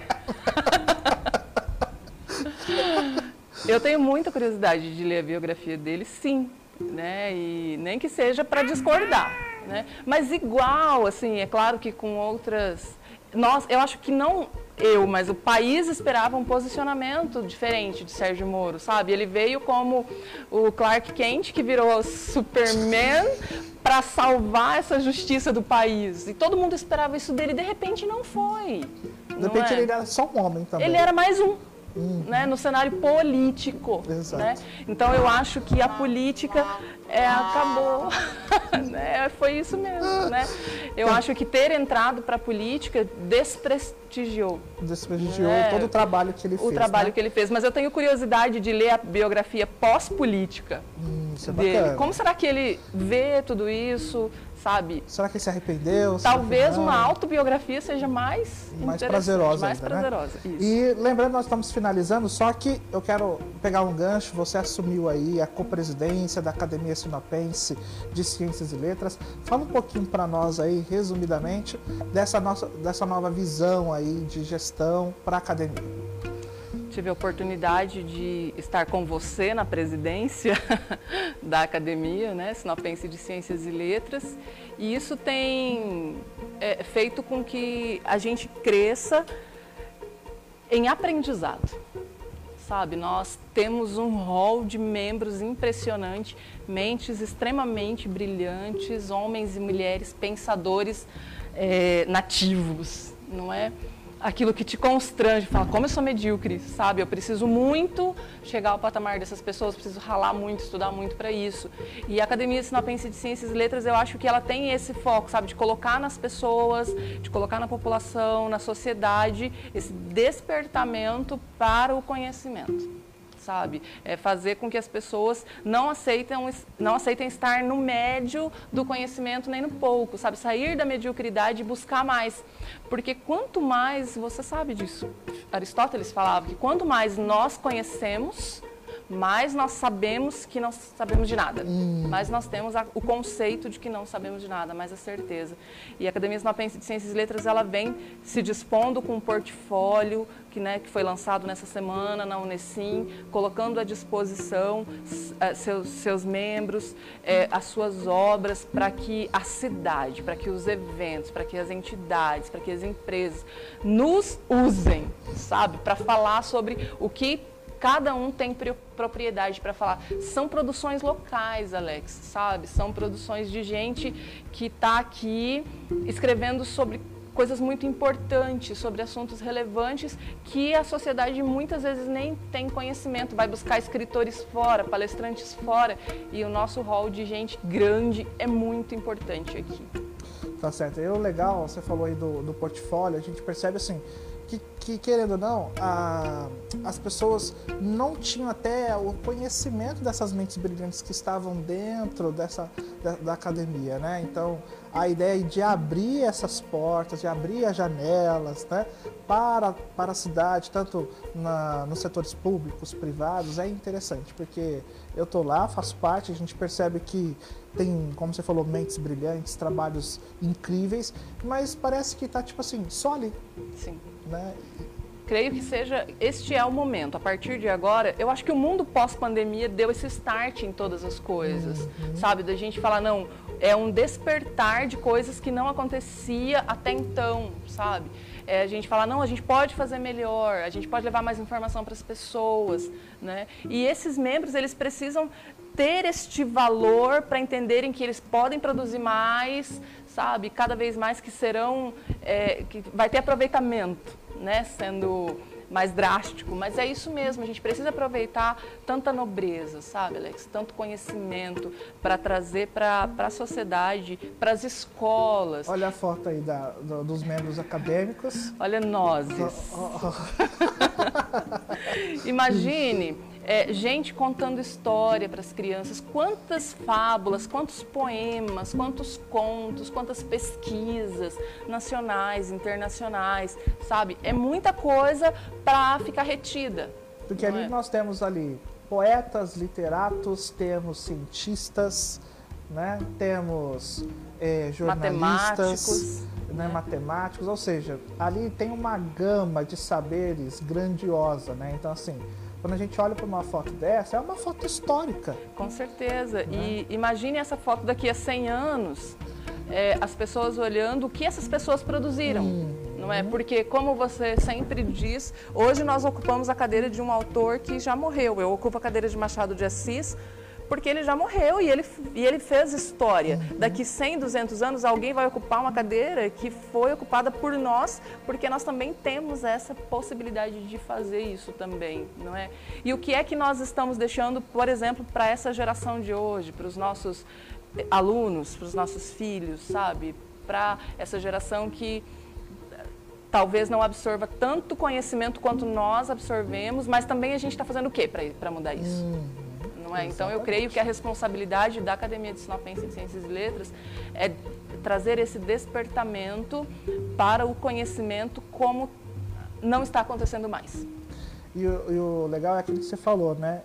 S3: Eu tenho muita curiosidade de ler a biografia dele, sim, né? E nem que seja para discordar, né? Mas igual, assim, é claro que com outras... eu acho que não mas o país esperava um posicionamento diferente de Sérgio Moro, sabe? Ele veio como o Clark Kent, que virou Superman para salvar essa justiça do país. E todo mundo esperava isso dele, de repente não foi.
S2: De repente ele era só um homem também.
S3: Ele era mais um. Né, no cenário político. Né? Então eu acho que a política acabou. Né? Foi isso mesmo. Né? Eu acho que ter entrado para a política desprestigiou.
S2: Desprestigiou todo o trabalho que ele fez.
S3: O trabalho que ele fez. Mas eu tenho curiosidade de ler a biografia pós-política dele.
S2: Bacana.
S3: Como será que ele vê tudo isso? Sabe?
S2: Será que ele se arrependeu?
S3: Talvez uma autobiografia seja mais
S2: prazerosa.
S3: Mais
S2: ainda,
S3: prazerosa.
S2: Né?
S3: Isso.
S2: E lembrando, nós estamos finalizando, só que eu quero pegar um gancho. Você assumiu aí a copresidência da Academia Sinopense de Ciências e Letras. Fala um pouquinho para nós aí, resumidamente, dessa nova visão aí de gestão para a academia.
S3: Tive a oportunidade de estar com você na presidência da academia, né, Sinopense de Ciências e Letras, e isso tem feito com que a gente cresça em aprendizado, sabe? Nós temos um rol de membros impressionante, mentes extremamente brilhantes, homens e mulheres pensadores nativos, não é? Aquilo que te constrange, fala, como eu sou medíocre, sabe? Eu preciso muito chegar ao patamar dessas pessoas, preciso ralar muito, estudar muito para isso. E a Academia Sinopense de Ciências e Letras, eu acho que ela tem esse foco, sabe? De colocar nas pessoas, de colocar na população, na sociedade, esse despertamento para o conhecimento. Sabe? Fazer com que as pessoas não aceitem estar no médio do conhecimento nem no pouco, sabe? Sair da mediocridade e buscar mais. Porque quanto mais, você sabe disso, Aristóteles falava que quanto mais nós conhecemos, mais nós sabemos que não sabemos de nada. Mais nós temos o conceito de que não sabemos de nada, mais a certeza. E a Academia Sinopense de Ciências e Letras, ela vem se dispondo com um portfólio que foi lançado nessa semana na Unesim, colocando à disposição seus membros, as suas obras, para que a cidade, para que os eventos, para que as entidades, para que as empresas nos usem, sabe? Para falar sobre o que cada um tem propriedade para falar. São produções locais, Alex, sabe? São produções de gente que está aqui escrevendo sobre coisas muito importantes, sobre assuntos relevantes que a sociedade muitas vezes nem tem conhecimento, vai buscar escritores fora, palestrantes fora, e o nosso hall de gente grande é muito importante aqui.
S2: Tá certo. E o legal, você falou aí do portfólio, a gente percebe assim, que querendo ou não, as pessoas não tinham até o conhecimento dessas mentes brilhantes que estavam dentro da academia, né? Então, a ideia de abrir essas portas, de abrir as janelas, né, para a cidade, tanto nos setores públicos, privados, é interessante, porque eu estou lá, faço parte, a gente percebe que tem, como você falou, mentes brilhantes, trabalhos incríveis, mas parece que está, tipo assim, só ali.
S3: Sim.
S2: Né?
S3: Creio que este é o momento. A partir de agora, eu acho que o mundo pós-pandemia deu esse start em todas as coisas, sabe? Da gente falar, não, é um despertar de coisas que não acontecia até então, sabe? A gente fala, não, a gente pode fazer melhor, a gente pode levar mais informação para as pessoas, né? E esses membros, eles precisam ter este valor para entenderem que eles podem produzir mais, sabe? Cada vez mais que serão, que vai ter aproveitamento, né? Sendo mais drástico, mas é isso mesmo, a gente precisa aproveitar tanta nobreza, sabe, Alex? Tanto conhecimento para trazer para a sociedade, para as escolas.
S2: Olha a foto aí dos membros acadêmicos.
S3: Olha nós. Imagine gente contando história para as crianças, quantas fábulas, quantos poemas, quantos contos, quantas pesquisas nacionais, internacionais, sabe? É muita coisa para ficar retida.
S2: Porque ali nós temos ali poetas, literatos, temos cientistas, né? Temos jornalistas, matemáticos, ou seja, ali tem uma gama de saberes grandiosa, né? Então, assim, quando a gente olha para uma foto dessa, é uma foto histórica. Com
S3: certeza. E imagine essa foto daqui a 100 anos, as pessoas olhando o que essas pessoas produziram, não é? Porque, como você sempre diz, hoje nós ocupamos a cadeira de um autor que já morreu. Eu ocupo a cadeira de Machado de Assis, porque ele já morreu e ele fez história. Daqui 100, 200 anos, alguém vai ocupar uma cadeira que foi ocupada por nós, porque nós também temos essa possibilidade de fazer isso também, não é? E o que é que nós estamos deixando, por exemplo, para essa geração de hoje, para os nossos alunos, para os nossos filhos, sabe? Para essa geração que talvez não absorva tanto conhecimento quanto nós absorvemos, mas também a gente está fazendo o quê para mudar isso? Não é? Então, eu creio que a responsabilidade da Academia de Sinopense de Ciências e Letras é trazer esse despertamento para o conhecimento como não está acontecendo mais.
S2: E o legal é aquilo que você falou, né?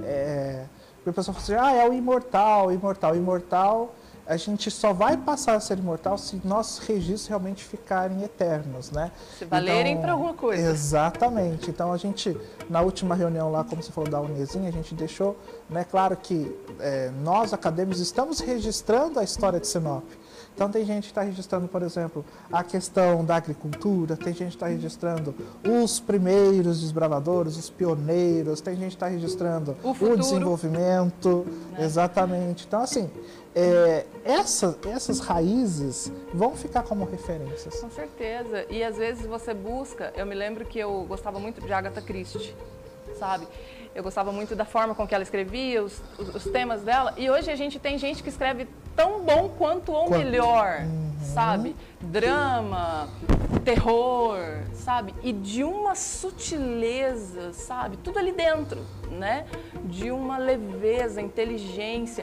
S2: O pessoal fala assim, é o imortal. Imortal, a gente só vai passar a ser imortal se nossos registros realmente ficarem eternos, né?
S3: Se valerem para alguma coisa.
S2: Exatamente. Então, a gente, na última reunião lá, como você falou, da Unezinha, a gente deixou, né, claro que nós, acadêmicos, estamos registrando a história de Sinop. Então, tem gente que está registrando, por exemplo, a questão da agricultura, tem gente que está registrando os primeiros desbravadores, os pioneiros, tem gente que está registrando o desenvolvimento. Né? Exatamente. Então, assim, essas raízes vão ficar como referências.
S3: Com certeza. E, às vezes, você busca... Eu me lembro que eu gostava muito de Agatha Christie, sabe? Eu gostava muito da forma com que ela escrevia, os temas dela. E hoje a gente tem gente que escreve tão bom quanto ou melhor, sabe? Drama, terror, sabe? E de uma sutileza, sabe? Tudo ali dentro, né? De uma leveza, inteligência.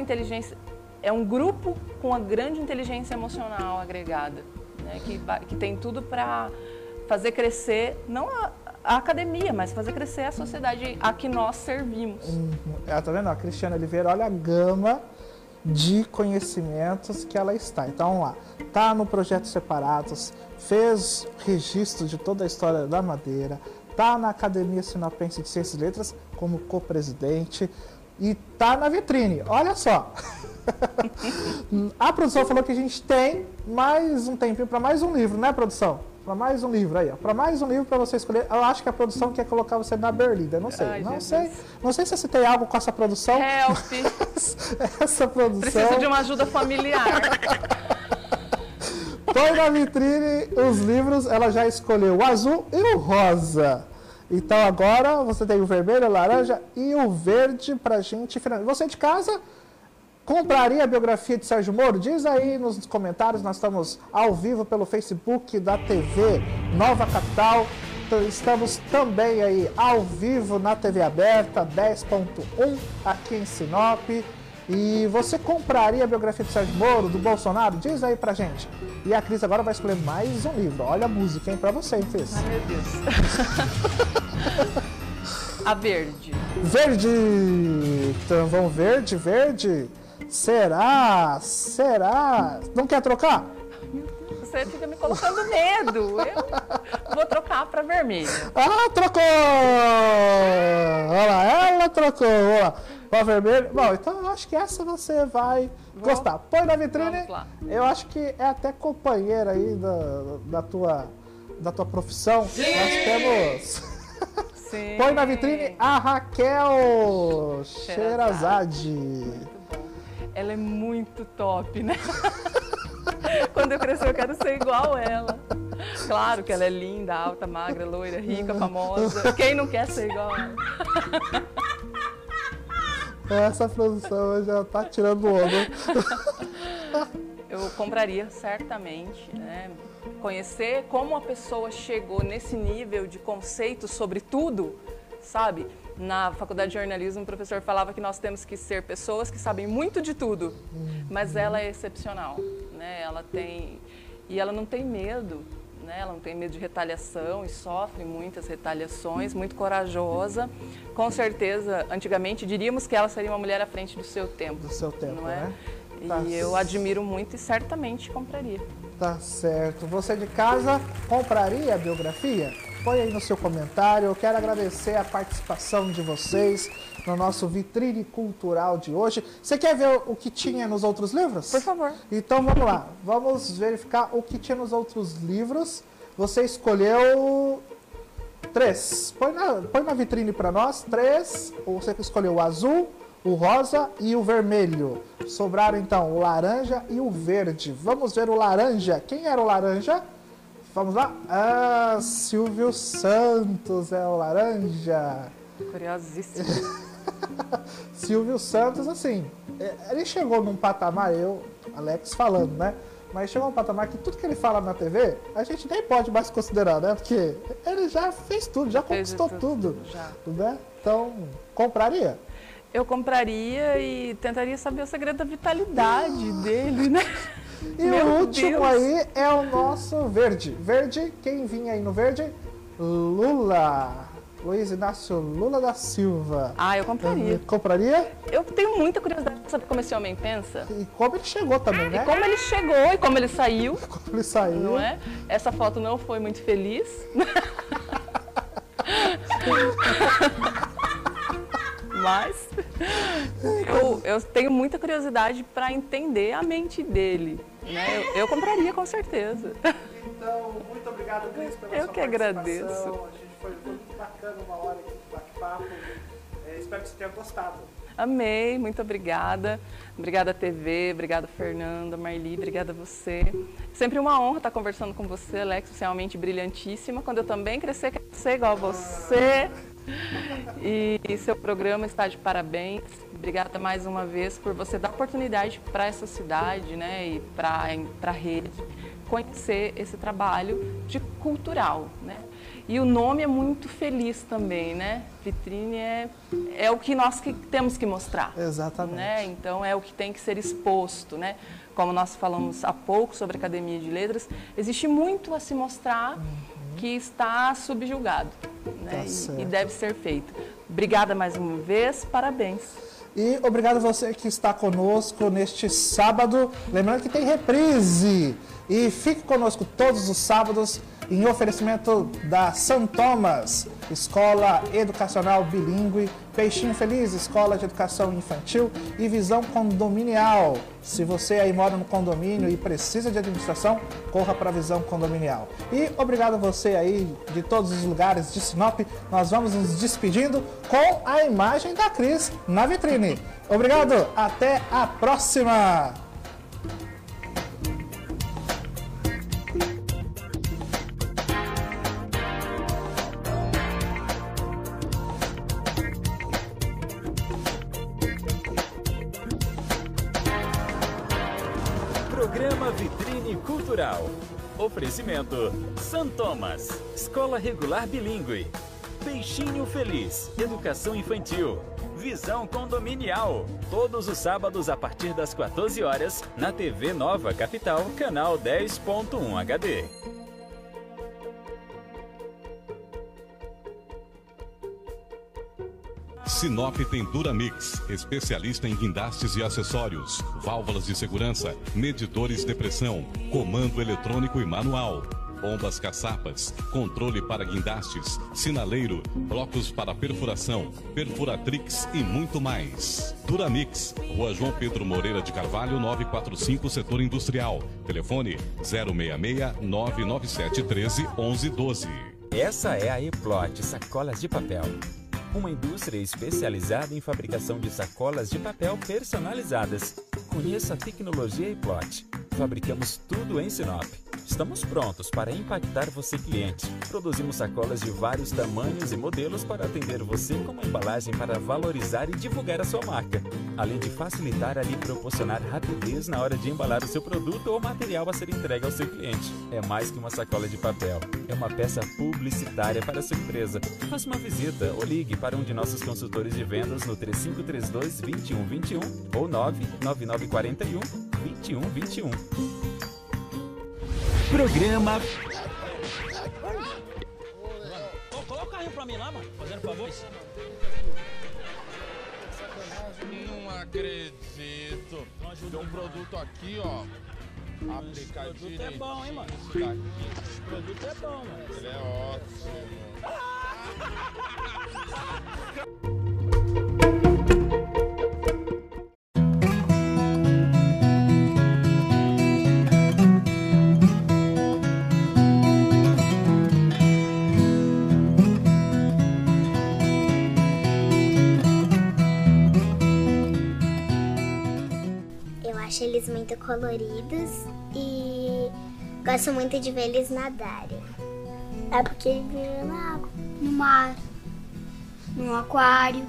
S3: É um grupo com uma grande inteligência emocional agregada, né? Que tem tudo para fazer crescer, não a academia, mas fazer crescer a sociedade a que nós servimos.
S2: Tá vendo? A Cristiana Oliveira, olha a gama de conhecimentos que ela está. Então, vamos lá. Está no Projeto Separados, fez registro de toda a história da Madeira, está na Academia Sinopense de Ciências e Letras como co-presidente e está na vitrine. Olha só! A produção falou que a gente tem mais um tempinho para mais um livro, né, produção? Para mais um livro aí, ó. Para mais um livro para você escolher. Eu acho que a produção quer colocar você na berlinda. Não sei.
S3: Ai,
S2: não sei se você tem algo com essa produção.
S3: Help!
S2: Essa produção.
S3: Precisa de uma ajuda familiar.
S2: Põe na vitrine os livros, ela já escolheu o azul e o rosa. Então agora você tem o vermelho, o laranja e o verde pra gente finalizar. Você de casa compraria a biografia de Sérgio Moro? Diz aí nos comentários, nós estamos ao vivo pelo Facebook da TV Nova Capital. Estamos também aí ao vivo na TV aberta 10.1 aqui em Sinop. E você compraria a biografia de Sérgio Moro, do Bolsonaro? Diz aí pra gente. E a Cris agora vai escolher mais um livro. Olha a música, hein, pra você, hein, Cris?
S3: Ai, meu Deus. A verde.
S2: Verde! Então vamos verde. Será? Não quer trocar?
S3: Você fica me colocando medo. Eu vou trocar para vermelho.
S2: Ah, trocou! Olha lá, ela trocou. Olha lá. Para vermelho. Bom, então eu acho que essa você vai gostar. Põe na vitrine. Eu acho que é até companheira aí da tua profissão. Sim. Nós temos...
S3: Sim.
S2: Põe na vitrine a Raquel Sherazade.
S3: Ela é muito top, né? Quando eu crescer, eu quero ser igual ela. Claro que ela é linda, alta, magra, loira, rica, famosa. Quem não quer ser igual a ela?
S2: Essa produção já tá tirando o olho.
S3: Eu compraria certamente, né? Conhecer como a pessoa chegou nesse nível de conceito sobre tudo, sabe? Na faculdade de jornalismo, o professor falava que nós temos que ser pessoas que sabem muito de tudo, mas ela é excepcional, né? Ela não tem medo, né? Ela não tem medo de retaliação e sofre muitas retaliações, muito corajosa. Com certeza, antigamente diríamos que ela seria uma mulher à frente do seu tempo.
S2: Do seu tempo,
S3: não é?
S2: né?
S3: E eu admiro muito e certamente compraria.
S2: Tá certo. Você de casa compraria a biografia? Põe aí no seu comentário. Eu quero agradecer a participação de vocês no nosso Vitrine Cultural de hoje. Você quer ver o que tinha nos outros livros?
S3: Por favor.
S2: Então vamos lá. Vamos verificar o que tinha nos outros livros. Você escolheu 3. Põe na vitrine para nós. 3. Você escolheu o azul, o rosa e o vermelho. Sobraram então o laranja e o verde. Vamos ver o laranja. Quem era o laranja? Vamos lá. Ah, Silvio Santos é o laranja.
S3: Curiosíssimo.
S2: Silvio Santos, assim, ele chegou num patamar, Alex falando, né? Mas chegou num patamar que tudo que ele fala na TV, a gente nem pode mais considerar, né? Porque ele já fez tudo, já conquistou tudo. Já. Né? Então, compraria? Eu
S3: compraria e tentaria saber o segredo da vitalidade dele, né?
S2: E o último aí é o nosso verde. Verde, quem vinha aí no verde? Lula. Luiz Inácio Lula da Silva.
S3: Ah, eu compraria.
S2: Compraria?
S3: Eu tenho muita curiosidade de saber como esse homem pensa.
S2: E como ele chegou também, né?
S3: E como ele chegou e como ele saiu.
S2: Como ele saiu.
S3: Não é? Essa foto não foi muito feliz. Mas eu tenho muita curiosidade para entender a mente dele. Né? Eu compraria com certeza.
S2: Então, muito obrigado, Cris, pela
S3: sua
S2: participação.
S3: Eu que agradeço.
S2: Foi muito bacana uma hora aqui de bate-papo. Espero que você tenha gostado.
S3: Amei, muito obrigada. Obrigada, TV, obrigada, Fernanda, Marli, obrigada a você. Sempre uma honra estar conversando com você, Alex, você é realmente brilhantíssima. Quando eu também crescer, quero ser igual a você. E seu programa está de parabéns. Obrigada mais uma vez por você dar oportunidade para essa cidade, né, e para a rede conhecer esse trabalho de cultural, né? E o nome é muito feliz também, né? Vitrine é o que nós temos que mostrar.
S2: Exatamente.
S3: Né? Então é o que tem que ser exposto, né? Como nós falamos há pouco sobre a Academia de Letras, existe muito a se mostrar que está subjugado, né? E deve ser feito. Obrigada mais uma vez, parabéns.
S2: E obrigado a você que está conosco neste sábado. Lembrando que tem reprise. E fique conosco todos os sábados em oferecimento da São Thomas, Escola Educacional Bilíngue, Peixinho Feliz, Escola de Educação Infantil e Visão Condominial. Se você aí mora no condomínio e precisa de administração, corra para a Visão Condominial. E obrigado a você aí de todos os lugares de Sinop. Nós vamos nos despedindo com a imagem da Cris na vitrine. Obrigado, até a próxima!
S1: Programa Vitrine Cultural. Oferecimento Santomas, Escola Regular Bilíngue. Peixinho Feliz, Educação Infantil. Visão Condominial. Todos os sábados a partir das 14 horas, na TV Nova Capital, canal 10.1 HD.
S5: Sinop tem Duramix, especialista em guindastes e acessórios, válvulas de segurança, medidores de pressão, comando eletrônico e manual, bombas caçapas, controle para guindastes, sinaleiro, blocos para perfuração, perfuratrix e muito mais. Duramix, Rua João Pedro Moreira de Carvalho, 945, Setor Industrial. Telefone 066-99713-1112.
S1: Essa é a E-Plot Sacolas de Papel. Uma indústria especializada em fabricação de sacolas de papel personalizadas. Conheça a tecnologia E-Plot. Fabricamos tudo em Sinop. Estamos prontos para impactar você, cliente. Produzimos sacolas de vários tamanhos e modelos para atender você com uma embalagem para valorizar e divulgar a sua marca. Além de facilitar ali proporcionar rapidez na hora de embalar o seu produto ou material a ser entregue ao seu cliente. É mais que uma sacola de papel. É uma peça publicitária para a sua empresa. Faça uma visita ou ligue para um de nossos consultores de vendas no 3532-2121 ou 99941-2121. Programa.
S6: Coloca o carrinho pra mim lá, mano. Fazendo favor.
S7: Não acredito. Tem um produto aqui, ó. Aplicar direitinho.
S6: Esse produto é bom, hein, mano? Esse produto é bom, mano.
S7: Ele é ótimo.
S8: Acho eles muito coloridos e gosto muito de ver eles nadarem. É porque eles vivem na água, no mar, no aquário.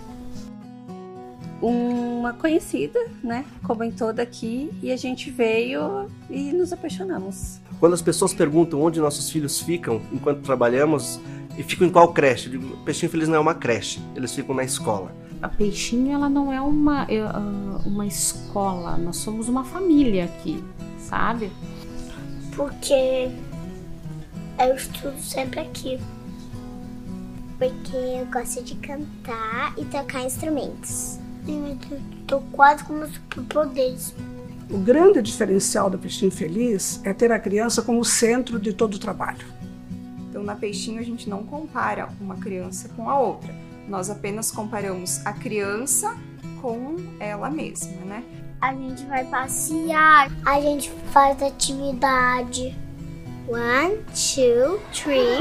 S9: Uma conhecida, né, comentou daqui e a gente veio e nos apaixonamos.
S10: Quando as pessoas perguntam onde nossos filhos ficam enquanto trabalhamos e ficam em qual creche, eu digo, Peixinho Feliz não é uma creche, eles ficam na escola.
S4: A Peixinho, ela não é uma escola, nós somos uma família aqui, sabe?
S8: Porque eu estudo sempre aqui. Porque eu gosto de cantar e tocar instrumentos. Eu tô quase com meus superpoderes.
S11: O grande diferencial da Peixinho Feliz é ter a criança como centro de todo o trabalho.
S12: Então, na Peixinho, a gente não compara uma criança com a outra. Nós apenas comparamos a criança com ela mesma, né?
S8: A gente vai passear, a gente faz atividade. 1, 2, 3.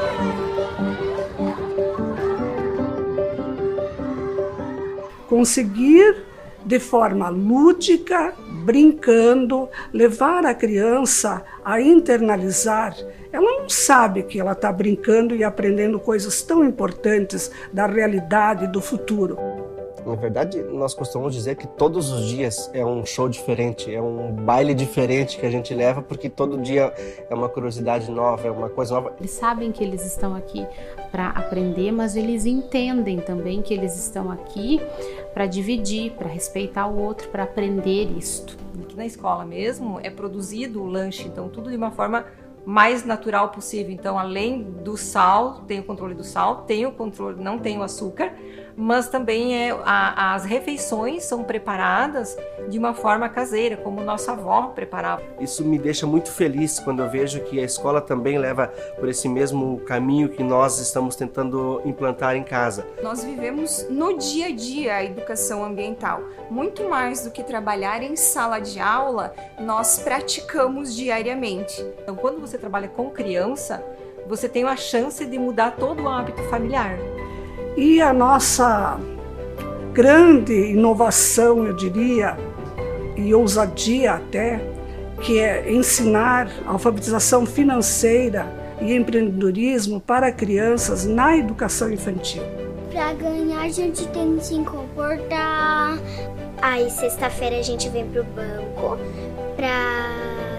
S11: Conseguir, de forma lúdica, brincando, levar a criança a internalizar. Ela não sabe que ela está brincando e aprendendo coisas tão importantes da realidade do futuro.
S10: Na verdade, nós costumamos dizer que todos os dias é um show diferente, é um baile diferente que a gente leva, porque todo dia é uma curiosidade nova, é uma coisa nova.
S4: Eles sabem que eles estão aqui para aprender, mas eles entendem também que eles estão aqui para dividir, para respeitar o outro, para aprender isto.
S12: Aqui na escola mesmo é produzido o lanche, então tudo de uma forma mais natural possível. Então, além do sal, tem o controle do sal, tem o controle, não tem o açúcar, mas também as refeições são preparadas de uma forma caseira, como nossa avó preparava.
S10: Isso me deixa muito feliz quando eu vejo que a escola também leva por esse mesmo caminho que nós estamos tentando implantar em casa.
S12: Nós vivemos no dia a dia a educação ambiental. Muito mais do que trabalhar em sala de aula, nós praticamos diariamente. Então, quando você trabalha com criança, você tem a chance de mudar todo o hábito familiar.
S11: E a nossa grande inovação, eu diria, e ousadia até, que é ensinar alfabetização financeira e empreendedorismo para crianças na educação infantil.
S8: Para ganhar, a gente tem que se comportar. Aí, sexta-feira, a gente vem pro banco para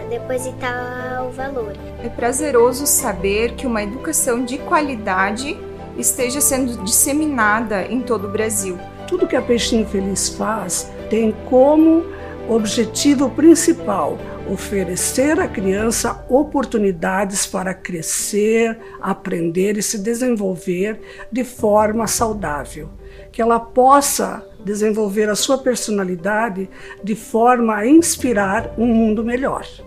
S8: depositar o valor.
S13: É prazeroso saber que uma educação de qualidade esteja sendo disseminada em todo o Brasil.
S11: Tudo que a Peixinho Feliz faz tem como objetivo principal oferecer à criança oportunidades para crescer, aprender e se desenvolver de forma saudável. Que ela possa desenvolver a sua personalidade de forma a inspirar um mundo melhor.